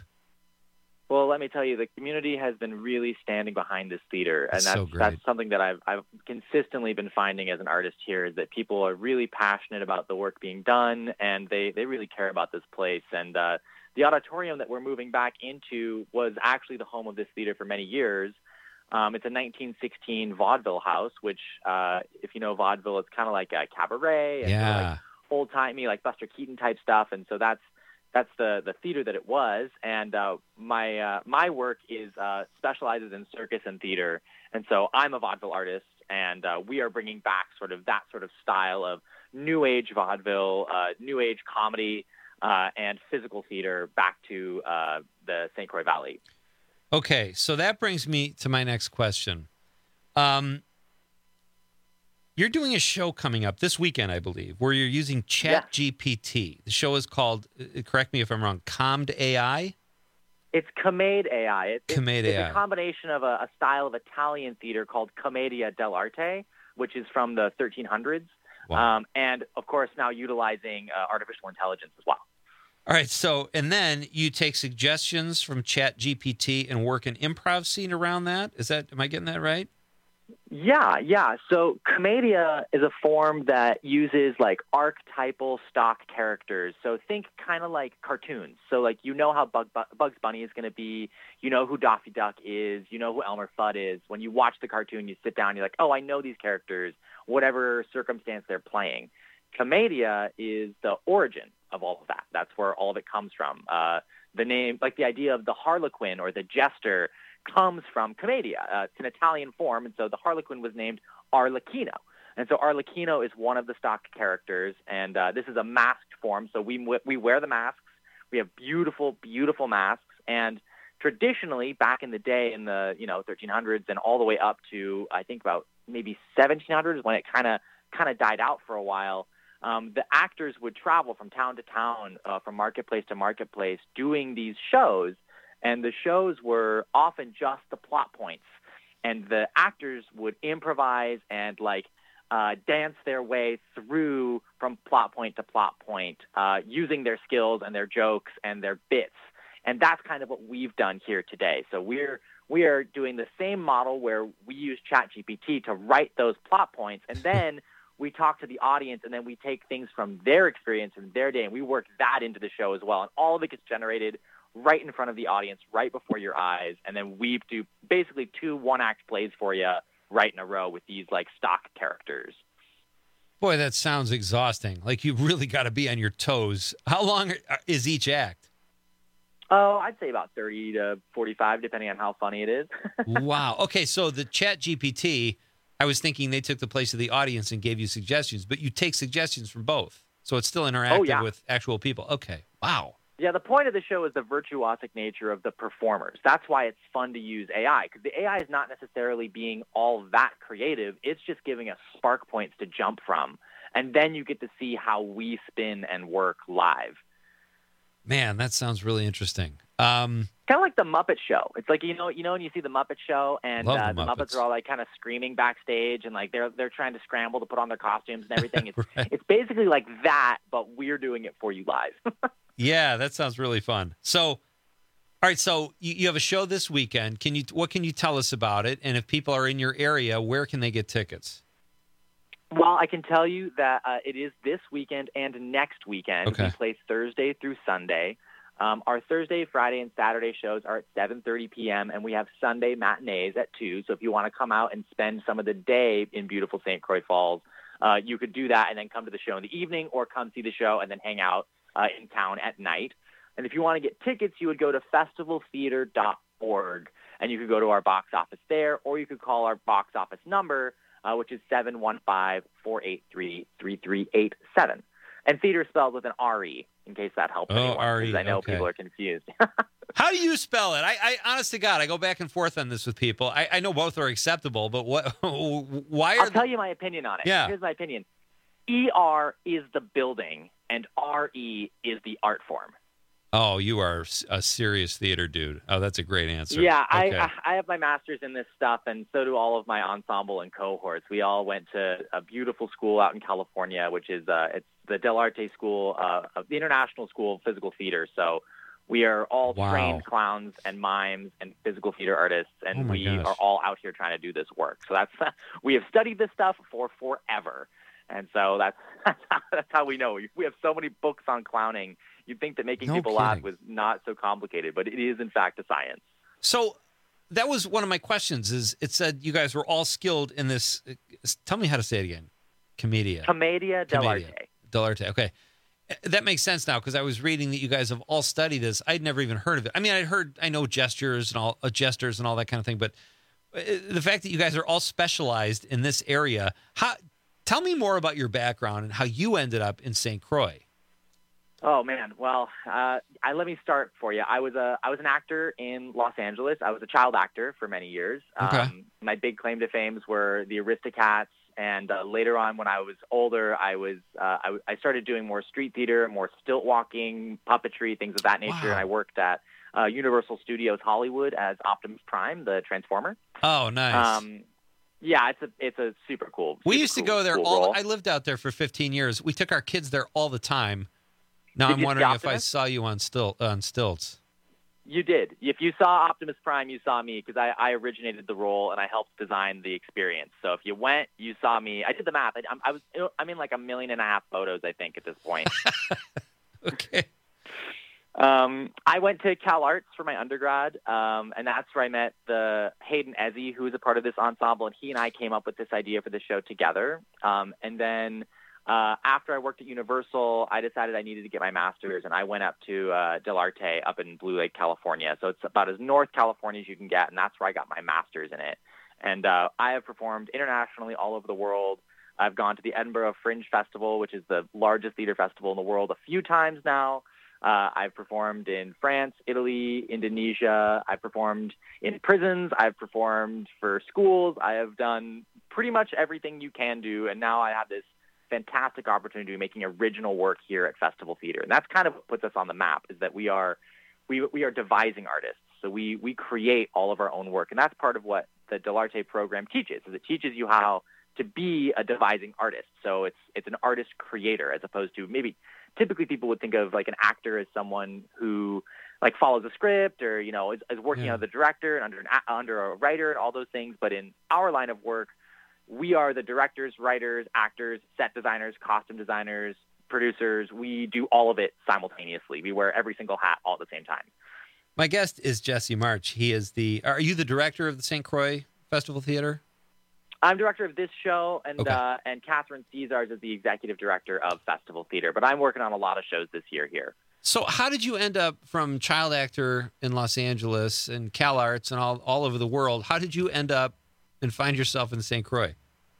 S16: Well, let me tell you, the community has been really standing behind this theater, and
S19: that's,
S16: that's,
S19: so great.
S16: that's something that I've, I've consistently been finding as an artist here, is that people are really passionate about the work being done, and they, they really care about this place. And uh, the auditorium that we're moving back into was actually the home of this theater for many years. Um, it's a nineteen sixteen vaudeville house, which, uh, if you know vaudeville, it's kind of like a cabaret and
S19: yeah.
S16: like old-timey, like Buster Keaton type stuff. And so that's that's the, the theater that it was. And uh, my uh, my work is uh, specializes in circus and theater. And so I'm a vaudeville artist, and uh, we are bringing back sort of that sort of style of new age vaudeville, uh, new age comedy, uh, and physical theater back to uh, the Saint Croix Valley.
S19: Okay, so that brings me to my next question. Um, you're doing a show coming up this weekend, I believe, where you're using Chat G P T. The show is called, uh, correct me if I'm wrong, Commed A I?
S16: It's Commed A I. It,
S19: Commed
S16: it's,
S19: A I.
S16: It's a combination of a, a style of Italian theater called Commedia dell'arte, which is from the thirteen hundreds,
S19: wow.
S16: um, and, of course, now utilizing uh, artificial intelligence as well.
S19: All right, so, and then you take suggestions from Chat G P T and work an improv scene around that? Is that, am I getting that right?
S16: Yeah, yeah. So Commedia is a form that uses like archetypal stock characters. So think kind of like cartoons. So like, you know how Bug, Bugs Bunny is going to be, you know who Daffy Duck is, you know who Elmer Fudd is. When you watch the cartoon, you sit down, you're like, oh, I know these characters, whatever circumstance they're playing. Commedia is the origin of all of that. That's where all of it comes from. Uh, the name, like the idea of the Harlequin or the Jester comes from Commedia. Uh, it's an Italian form, and so the Harlequin was named Arlecchino. And so Arlecchino is one of the stock characters, and uh, this is a masked form. So we we wear the masks. We have beautiful, beautiful masks, and traditionally, back in the day, in the you know thirteen hundreds and all the way up to I think about maybe seventeen hundreds, when it kind of kind of died out for a while, um, the actors would travel from town to town, uh, from marketplace to marketplace, doing these shows, and the shows were often just the plot points, and the actors would improvise and like uh, dance their way through from plot point to plot point, uh, using their skills and their jokes and their bits. And that's kind of what we've done here today. So we're we are doing the same model where we use ChatGPT to write those plot points, and then we talk to the audience, and then we take things from their experience and their day, and we work that into the show as well. And all of it gets generated right in front of the audience, right before your eyes, and then we do basically two one-act plays for you right in a row with these like stock characters.
S19: Boy, that sounds exhausting. Like you've really got to be on your toes. How long is each act?
S16: Oh, I'd say about thirty to forty-five, depending on how funny it is.
S19: Wow. Okay, so the Chat G P T, I was thinking they took the place of the audience and gave you suggestions, but you take suggestions from both. So it's still interactive
S16: oh, yeah.
S19: with actual people. Okay. Wow.
S16: Yeah, the point of the show is the virtuosic nature of the performers. That's why it's fun to use A I, because the A I is not necessarily being all that creative. It's just giving us spark points to jump from. And then you get to see how we spin and work live.
S19: Man, that sounds really interesting. Um,
S16: kind of like the Muppet Show. It's like, you know, you know, when you see the Muppet Show and
S19: Love
S16: uh,
S19: the
S16: the Muppets.
S19: Muppets
S16: are all like kind of screaming backstage and like they're they're trying to scramble to put on their costumes and everything. It's
S19: Right.
S16: it's basically like that, but we're doing it for you live.
S19: yeah, that sounds really fun. So, all right, so you, you have a show this weekend. Can you? What can you tell us about it? And if people are in your area, where can they get tickets?
S16: Well, I can tell you that uh, it is this weekend and next weekend.
S19: Okay.
S16: We play Thursday through Sunday. Um, our Thursday, Friday, and Saturday shows are at seven thirty p.m., and we have Sunday matinees at two. So if you want to come out and spend some of the day in beautiful Saint Croix Falls, uh, you could do that and then come to the show in the evening, or come see the show and then hang out uh, in town at night. And if you want to get tickets, you would go to festival theater dot org, and you could go to our box office there, or you could call our box office number, Uh, which is seven one five, four eight three, three three eight seven. And theater spelled with an R E, in case that helps
S19: Oh,
S16: anyone,
S19: R E,
S16: because I know
S19: okay.
S16: people are confused.
S19: How do you spell it? I, I, honest to God, I go back and forth on this with people. I, I know both are acceptable, but what? Why are?
S16: I'll tell you my opinion on it.
S19: Yeah.
S16: Here's my opinion. E R is the building, and R E is the art form.
S19: Oh, you are a serious theater dude. Oh, that's a great answer.
S16: Yeah,
S19: Okay.
S16: I I have my master's in this stuff, and so do all of my ensemble and cohorts. We all went to a beautiful school out in California, which is uh, it's the Del Arte School, uh, of the International School of Physical Theater. So we are all
S19: Wow.
S16: trained clowns and mimes and physical theater artists, and
S19: Oh, my
S16: we
S19: gosh.
S16: are all out here trying to do this work. So that's we have studied this stuff for forever, and so that's that's how, that's how we know. We have so many books on clowning. You'd think that making
S19: No
S16: people laugh
S19: kidding.
S16: was not so complicated, but it is in fact a science.
S19: So that was one of my questions. Is it said you guys were all skilled in this? Tell me how to say it again. Commedia.
S16: Commedia dell'arte.
S19: Dell'arte. Okay, that makes sense now because I was reading that you guys have all studied this. I'd never even heard of it. I mean, I'd heard, I know gestures and all uh, gestures and all that kind of thing, but uh, the fact that you guys are all specialized in this area. How? Tell me more about your background and how you ended up in Saint Croix.
S16: Oh man, well, uh, I, let me start for you. I was a I was an actor in Los Angeles. I was a child actor for many years.
S19: Okay.
S16: Um, my big claim to fame were the Aristocats, and uh, later on, when I was older, I was uh, I, I started doing more street theater, more stilt walking, puppetry, things of that nature.
S19: Wow.
S16: And I worked at uh, Universal Studios Hollywood as Optimus Prime, the Transformer.
S19: Oh, nice.
S16: Um, yeah, it's a it's a super cool.
S19: We
S16: super
S19: used to
S16: cool-
S19: go there
S16: cool
S19: all.
S16: role.
S19: I lived out there for fifteen years. We took our kids there all the time. Now
S16: Did
S19: I'm
S16: you see
S19: wondering if I
S16: Optimus?
S19: saw you on still on stilts.
S16: You did. If you saw Optimus Prime, you saw me because I, I originated the role and I helped design the experience. So if you went, you saw me. I did the math. I, I'm- I was I'm in like a million and a half photos, I think, at this point.
S19: Okay.
S16: Um, I went to Cal Arts for my undergrad, um, and that's where I met the Hayden Ezzy, who is a part of this ensemble, and he and I came up with this idea for the show together. Um, and then uh, after I worked at Universal, I decided I needed to get my master's, and I went up to uh, Del Arte up in Blue Lake, California. So it's about as North California as you can get, and that's where I got my master's in it. And uh, I have performed internationally all over the world. I've gone to the Edinburgh Fringe Festival, which is the largest theater festival in the world, a few times now. Uh, I've performed in France, Italy, Indonesia. I've performed in prisons. I've performed for schools. I have done pretty much everything you can do, and now I have this fantastic opportunity of making original work here at Festival Theater. And that's kind of what puts us on the map, is that we are we we are devising artists. So we we create all of our own work, and that's part of what the Dell'Arte program teaches. Is it teaches you how to be a devising artist. So it's it's an artist creator, as opposed to maybe typically people would think of like an actor as someone who like follows a script or, you know, is, is working
S19: Yeah.
S16: under the director and under an under a writer and all those things. But in our line of work, we are the directors, writers, actors, set designers, costume designers, producers. We do all of it simultaneously. We wear every single hat all at the same time.
S19: My guest is Jesse March. He is the. Are you the director of the Saint Croix Festival Theater?
S16: I'm director of this show, and
S19: Okay.
S16: uh, and Catherine Caesars is the executive director of Festival Theater. But I'm working on a lot of shows this year here.
S19: So how did you end up from child actor in Los Angeles and Cal Arts and all, all over the world? How did you end up and find yourself in Saint Croix?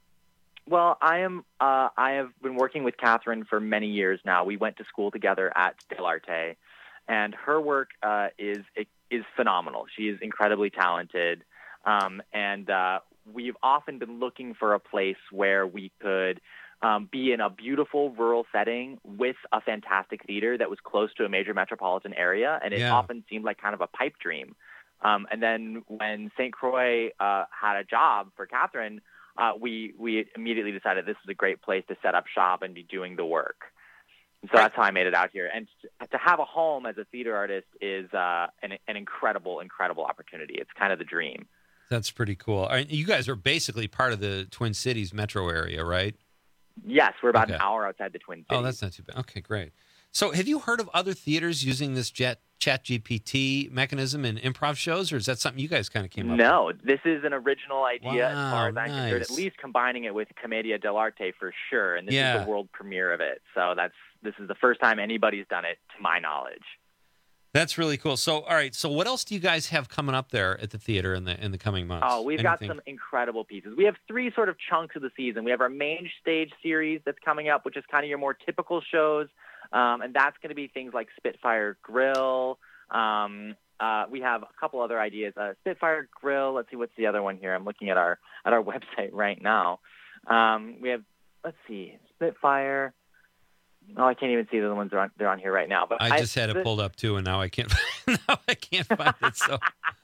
S16: Well, I am. Uh, I have been working with Catherine for many years now. We went to school together at Dell'Arte, and her work uh, is is phenomenal. She is incredibly talented, um, and uh, we've often been looking for a place where we could um, be in a beautiful rural setting with a fantastic theater that was close to a major metropolitan area, and it
S19: Yeah.
S16: often seemed like kind of a pipe dream. Um, and then when Saint Croix uh, had a job for Catherine, uh, we we immediately decided this was a great place to set up shop and be doing the work. And so that's how I made it out here. And to- to have a home as a theater artist is uh, an, an incredible, incredible opportunity. It's kind of the dream.
S19: That's pretty cool. All right, you guys are basically part of the Twin Cities metro area, right?
S16: Yes, we're about
S19: Okay.
S16: an hour outside the Twin Cities.
S19: Oh, that's not too bad. Okay, great. So have you heard of other theaters using this Jet Chat G P T mechanism in improv shows, or is that something you guys kind of came up with?
S16: No, this is an original idea as far as
S19: Wow,
S16: I'm concerned,
S19: nice.
S16: at least combining it with Commedia dell'arte for sure. And this
S19: Yeah.
S16: is the world premiere of it. So that's this is the first time anybody's done it, to my knowledge.
S19: That's really cool. So, all right. So, what else do you guys have coming up there at the theater in the in the coming months?
S16: Oh, we've got
S19: Anything?
S16: some incredible pieces. We have three sort of chunks of the season. We have our main stage series that's coming up, which is kind of your more typical shows. Um, and that's going to be things like Spitfire Grill. Um, uh, we have a couple other ideas. Uh, Spitfire Grill. Let's see, what's the other one here? I'm looking at our at our website right now. Um, we have, let's see, Spitfire. Oh, I can't even see the ones that are on, they're on here right now. But
S19: I just had it
S16: the-
S19: pulled up too, and now I can't. now I can't find it. So,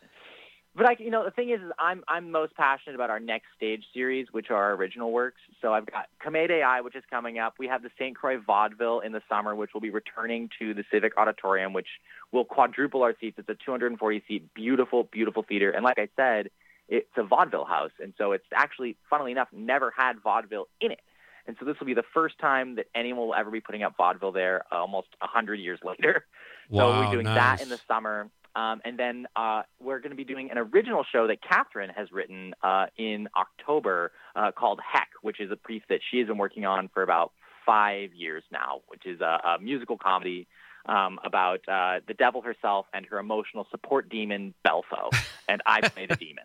S16: But I, you know, the thing is, is I'm I'm most passionate about our next stage series, which are our original works. So I've got Comede A I, which is coming up. We have the Saint Croix Vaudeville in the summer, which will be returning to the Civic Auditorium, which will quadruple our seats. It's a two hundred forty seat, beautiful, beautiful theater. And like I said, it's a vaudeville house, and so it's actually, funnily enough, never had vaudeville in it. And so this will be the first time that anyone will ever be putting up vaudeville there, uh, almost one hundred years later. so
S19: Wow,
S16: we're doing
S19: nice.
S16: that in the summer. Um, and then uh, we're going to be doing an original show that Catherine has written uh, in October uh, called Heck, which is a piece that she has been working on for about five years now, which is a, a musical comedy um, about uh, the devil herself and her emotional support demon, Belfo. And I play the demon.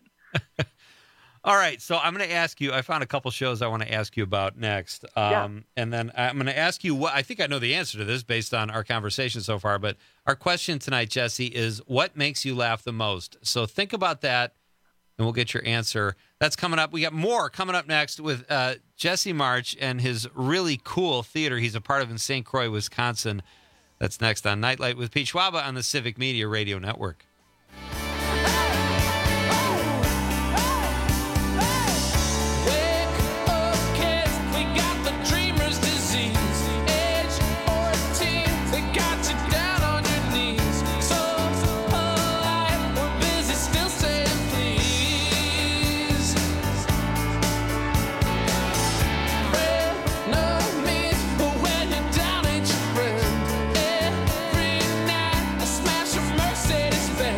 S19: all right. So I'm going to ask you. I found a couple shows I want to ask you about next, um,
S16: Yeah.
S19: and then I'm going to ask you what I think I know the answer to this based on our conversation so far. But our question tonight, Jesse, is what makes you laugh the most? So think about that, and we'll get your answer. That's coming up. We got more coming up next with uh, Jesse March and his really cool theater he's a part of in Saint Croix, Wisconsin. That's next on Nightlight with Pete Schwaba on the Civic Media Radio Network.
S5: Smash a Mercedes Benz.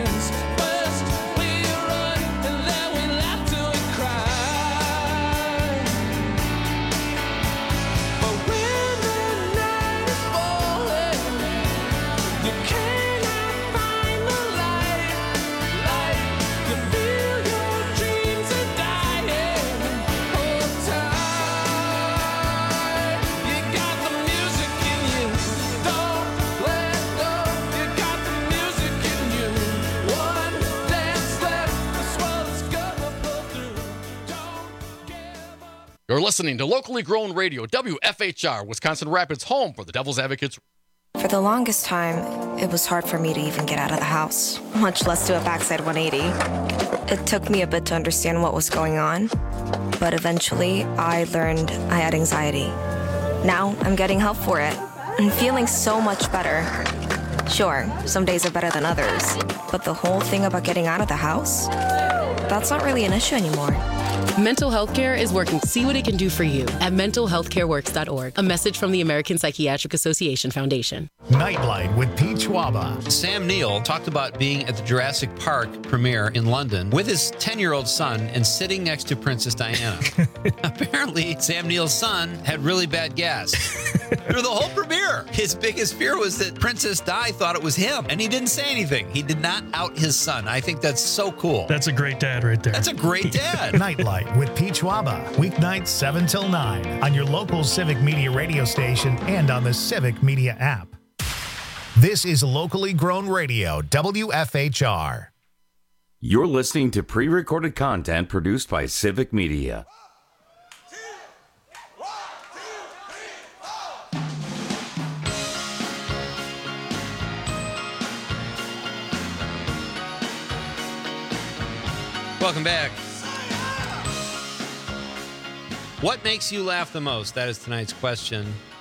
S5: You're listening to locally grown radio, W F H R, Wisconsin Rapids, home for the Devil's Advocates.
S6: For the longest time, it was hard for me to even get out of the house, much less do a backside one eighty. It took me a bit to understand what was going on, but eventually I learned I had anxiety. Now I'm getting help for it and feeling so much better. Sure, some days are better than others, but the whole thing about getting out of the house, that's not really an issue anymore.
S7: Mental health care is working to see what it can do for you at mental health care works dot org. A message from the American Psychiatric Association Foundation.
S1: Nightlight with Pete Schwaba.
S19: Sam Neill talked about being at the Jurassic Park premiere in London with his ten-year-old son and sitting next to Princess Diana. Apparently, Sam Neill's son had really bad gas through the whole premiere. His biggest fear was that Princess Di thought it was him, and he didn't say anything. He did not out his son. I think that's so cool.
S4: That's a great dad right there.
S19: That's a great dad.
S1: Nightlight with Pete Schwaba. Weeknights seven till nine on your local Civic Media radio station and on the Civic Media app. This is locally grown radio, W F H R.
S3: You're listening to pre-recorded content produced by Civic Media.
S19: Welcome back. What makes you laugh the most? That is tonight's question.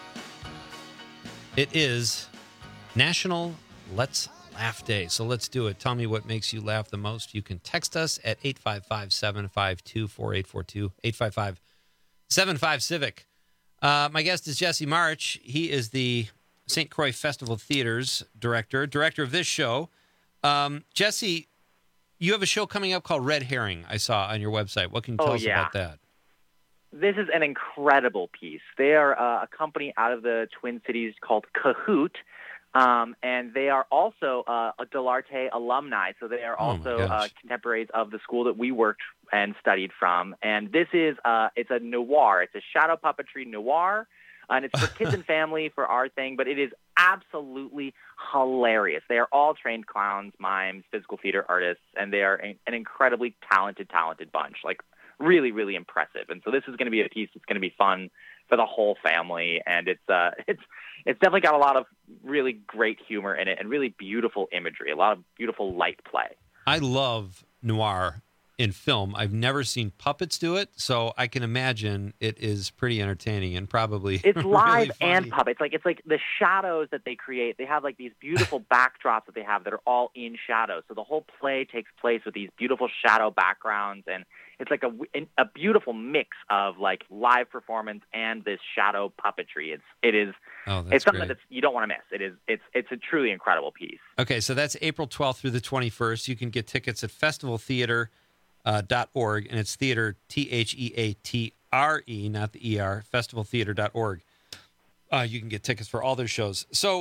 S19: It is National Let's Laugh Day. So let's do it. Tell me what makes you laugh the most. You can text us at eight five five, seven five two, four eight four two, eight five five, seven five, Civic. Uh, my guest is Jesse March. He is the Saint Croix Festival Theater's director, director of this show. Um, Jesse, you have a show coming up called Red Herring, I saw on your website. What can you tell
S16: Oh,
S19: us
S16: yeah.
S19: about that?
S16: This is an incredible piece. They are uh, a company out of the Twin Cities called Kahoot, um, and they are also uh, a Delarte alumni. So they are
S19: Oh, my
S16: also
S19: gosh.
S16: uh, contemporaries of the school that we worked and studied from. And this is uh, it's a noir. It's a shadow puppetry noir, and it's for kids and family for our thing. But it is absolutely hilarious. They are all trained clowns, mimes, physical theater artists, and they are a, an incredibly talented, talented bunch. Like. Really, really impressive. And so this is going to be a piece that's going to be fun for the whole family. And it's uh, it's it's definitely got a lot of really great humor in it and really beautiful imagery, a lot of beautiful light play.
S19: I love noir in film. I've never seen puppets do it, so I can imagine it is pretty entertaining and probably
S16: It's
S19: really
S16: live
S19: funny.
S16: and puppet. It's like it's like the shadows that they create. They have like these beautiful backdrops that they have that are all in shadows. So the whole play takes place with these beautiful shadow backgrounds, and it's like a, a beautiful mix of like live performance and this shadow puppetry. It's it is
S19: Oh, that's
S16: it's something
S19: great.
S16: that's you don't want to miss. It is it's it's a truly incredible piece.
S19: Okay, so that's April twelfth through the twenty-first. You can get tickets at festival theater dot org, and it's theater, T H E A T R E, not the E R, festival theater dot org. Uh, you can get tickets for all their shows. So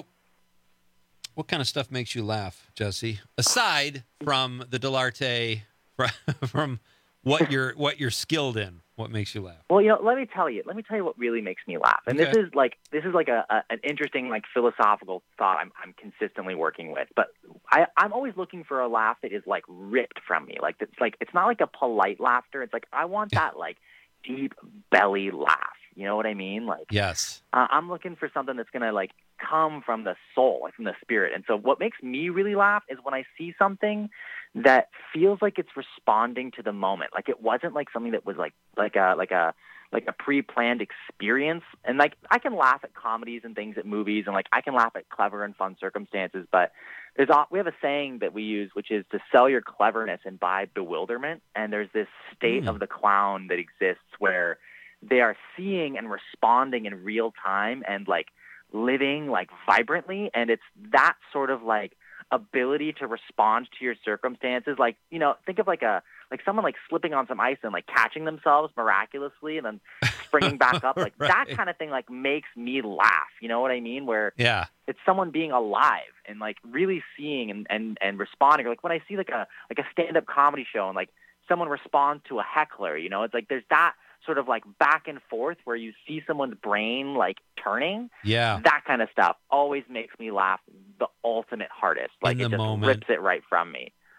S19: what kind of stuff makes you laugh, Jesse? Aside from the Delarte, from what you're what you're skilled in, what makes you laugh?
S16: Well, you know, let me tell you. Let me tell you what really makes me laugh. And
S19: Okay.
S16: this is like this is like a, a an interesting like philosophical thought I'm I'm consistently working with. But I I'm always looking for a laugh that is like ripped from me. Like it's like it's not like a polite laughter. It's like I want that like deep belly laugh. You know what I mean? Like
S19: Yes.
S16: uh, I'm looking for something that's gonna like come from the soul, like from the spirit. And so what makes me really laugh is when I see something that feels like it's responding to the moment. Like it wasn't like something that was like like a like a like a pre-planned experience. And like I can laugh at comedies and things at movies, and like I can laugh at clever and fun circumstances, but there's a, we have a saying that we use, which is to sell your cleverness and buy bewilderment. And there's this state
S19: Mm.
S16: of the clown that exists where they are seeing and responding in real time and like living like vibrantly. And it's that sort of like ability to respond to your circumstances. Like, you know, think of like a, like someone like slipping on some ice and like catching themselves miraculously and then springing back up. Like that
S19: Right.
S16: kind of thing like makes me laugh. You know what I mean? Where
S19: Yeah.
S16: it's someone being alive and like really seeing and, and, and responding. Or like when I see like a, like a stand-up comedy show and like someone responds to a heckler, you know, it's like there's that sort of like back and forth where you see someone's brain like turning.
S19: Yeah.
S16: That kind of stuff always makes me laugh the ultimate hardest. Like
S19: In
S16: it
S19: the
S16: just
S19: moment.
S16: rips it right from me.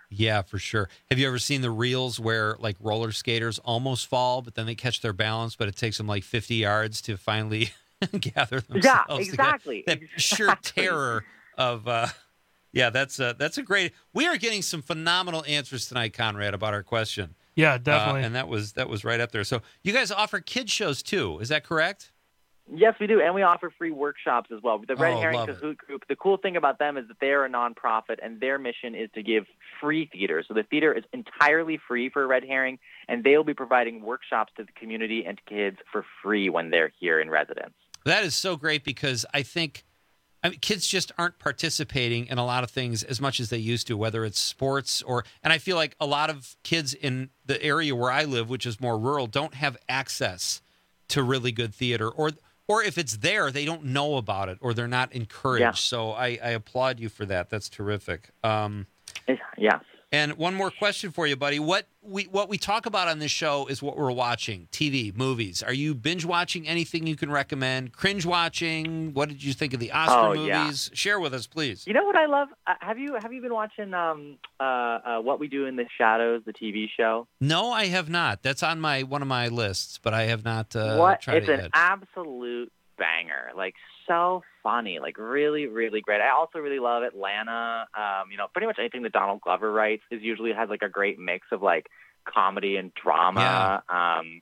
S19: Yeah, for sure. Have you ever seen the reels where like roller skaters almost fall, but then they catch their balance, but it takes them like fifty yards to finally gather themselves
S16: Yeah,
S19: together?
S16: exactly.
S19: That sheer
S16: exactly.
S19: terror of, uh, yeah, that's a, that's a great, we are getting some phenomenal answers tonight, Conrad, about our question.
S4: Yeah, definitely.
S19: Uh, and that was, that was right up there. So you guys offer kids shows too. Is that correct?
S16: Yes, we do, and we offer free workshops as well. The Red
S19: Oh,
S16: Herring
S19: love it.
S16: Kahoot Group, the cool thing about them is that they're a nonprofit, and their mission is to give free theater. So the theater is entirely free for Red Herring, and they'll be providing workshops to the community and to kids for free when they're here in residence.
S19: That is so great because I think I mean, kids just aren't participating in a lot of things as much as they used to, whether it's sports or, and I feel like a lot of kids in the area where I live, which is more rural, don't have access to really good theater, or or if it's there, they don't know about it or they're not encouraged.
S16: Yeah.
S19: So I, I applaud you for that. That's terrific. Um,
S16: yeah.
S19: And one more question for you, buddy. What we what we talk about on this show is what we're watching, T V, movies. Are you binge watching anything you can recommend? Cringe watching? What did you think of the Oscar
S16: Oh,
S19: movies?
S16: yeah.
S19: Share with us, please.
S16: You know what I love? Uh, have you have you been watching um, uh, uh, What We Do in the Shadows, the T V show?
S19: No, I have not. That's on my one of my lists, but I have not uh,
S16: what?
S19: tried
S16: It's
S19: it
S16: an
S19: yet.
S16: absolute banger. Like, so funny. Like, really, really great. I also really love Atlanta. Um, you know, pretty much anything that Donald Glover writes is usually has like a great mix of like comedy and drama. Um,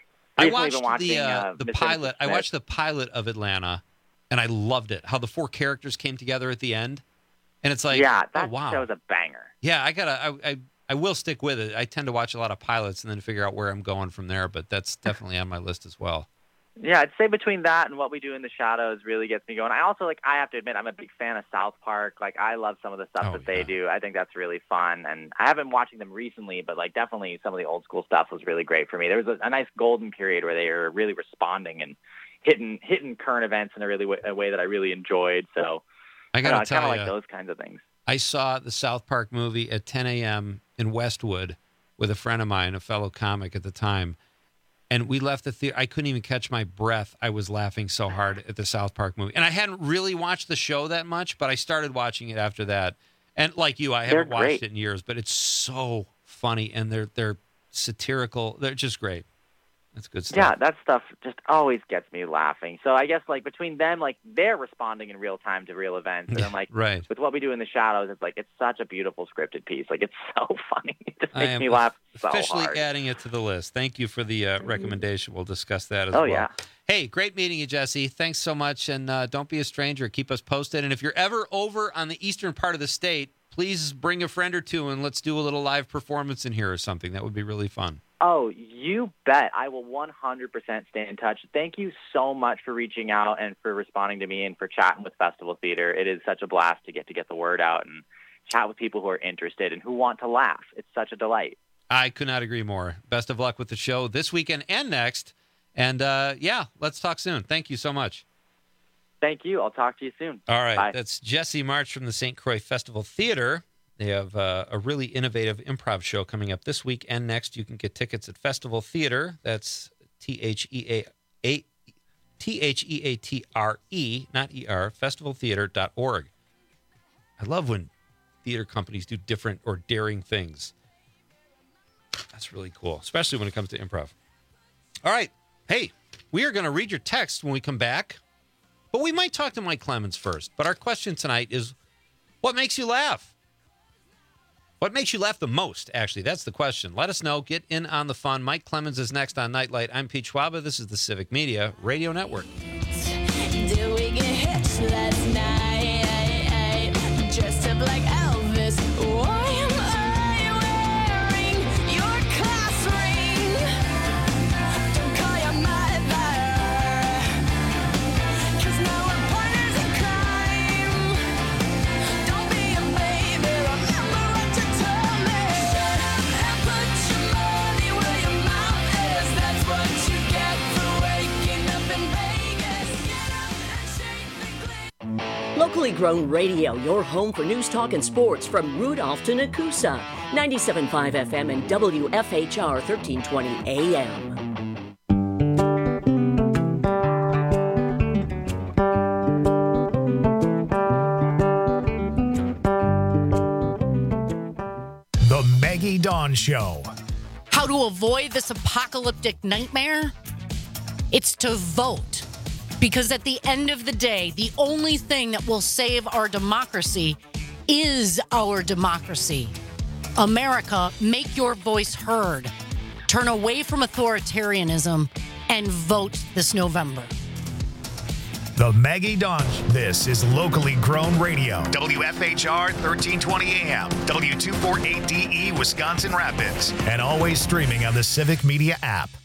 S19: I
S16: recently
S19: watched
S16: been watching,
S19: the uh,
S16: uh,
S19: the
S16: Mister
S19: pilot. I
S16: Smith.
S19: watched the pilot of Atlanta, and I loved it. How the four characters came together at the end, and it's like,
S16: yeah, that
S19: oh, wow.
S16: show's a banger.
S19: Yeah, I gotta. I, I I will stick with it. I tend to watch a lot of pilots and then figure out where I'm going from there. But that's definitely on my list as well.
S16: Yeah, I'd say between that and What We Do in the Shadows really gets me going. I also, like, I have to admit, I'm a big fan of South Park. Like, I love some of the stuff
S19: Oh,
S16: that they do. I think that's really fun. And I haven't been watching them recently, but, like, definitely some of the old school stuff was really great for me. There was a, a nice golden period where they were really responding and hitting hitting current events in a really a way that I really enjoyed. So
S19: I gotta
S16: don't know, I
S19: tell
S16: kind of
S19: ya,
S16: like those kinds of things.
S19: I saw the South Park movie at ten a.m. in Westwood with a friend of mine, a fellow comic at the time. And we left the theater. I couldn't even catch my breath. I was laughing so hard at the South Park movie. And I hadn't really watched the show that much, but I started watching it after that. And like you, I haven't
S16: They're
S19: watched
S16: great.
S19: it in years, but it's so funny. And they're they're satirical. They're just great. That's good stuff.
S16: Yeah, that stuff just always gets me laughing. So I guess, like, between them, like, they're responding in real time to real events. And then, like,
S19: right.
S16: with What We Do in the Shadows, it's like, it's such a beautiful scripted piece. Like, it's so funny. It just
S19: I
S16: makes
S19: am
S16: me laugh so
S19: officially
S16: hard.
S19: adding it to the list. Thank you for the uh, recommendation. We'll discuss that as
S16: Oh,
S19: well.
S16: yeah.
S19: Hey, great meeting you, Jesse. Thanks so much. And uh, don't be a stranger. Keep us posted. And if you're ever over on the eastern part of the state, please bring a friend or two and let's do a little live performance in here or something. That would be really fun.
S16: Oh, you bet. I will one hundred percent stay in touch. Thank you so much for reaching out and for responding to me and for chatting with Festival Theater. It is such a blast to get to get the word out and chat with people who are interested and who want to laugh. It's such a delight.
S19: I could not agree more. Best of luck with the show this weekend and next. And, uh, yeah, let's talk soon. Thank you so much.
S16: Thank you. I'll talk to you soon.
S19: All right.
S16: Bye.
S19: That's Jesse March from the Saint Croix Festival Theater. They have uh, a really innovative improv show coming up this week and next. You can get tickets at Festival Theater. That's T H E A A T H E A T R E, not E R, festival theater dot org. I love when theater companies do different or daring things. That's really cool, especially when it comes to improv. All right. Hey, we are going to read your text when we come back, but we might talk to Mike Clemens first. But our question tonight is, what makes you laugh? What makes you laugh the most, actually? That's the question. Let us know. Get in on the fun. Mike Clemens is next on Nightlight. I'm Pete Schwaba. This is the Civic Media Radio Network.
S8: Did we get hitched last night? Dressed up like Elvis. Why am I wearing your class ring? Don't call your mother, 'cause now we're partners in crime. Don't be a baby, remember what you told me. And put your money where your mouth is. That's what you get for waking up in Vegas. Get up and shake the glass.
S2: Locally grown radio, your home for news, talk, and sports from Rudolph to Nakusa. ninety-seven point five F M and W F H R thirteen twenty A M.
S1: Dawn Show.
S13: How to avoid this apocalyptic nightmare? It's to vote. Because at the end of the day, the only thing that will save our democracy is our democracy. America, make your voice heard. Turn away from authoritarianism and vote this November.
S1: The Maggie Dawn. This is locally grown radio. W F H R thirteen twenty A M, W two forty-eight D E, Wisconsin Rapids, and always streaming on the Civic Media app.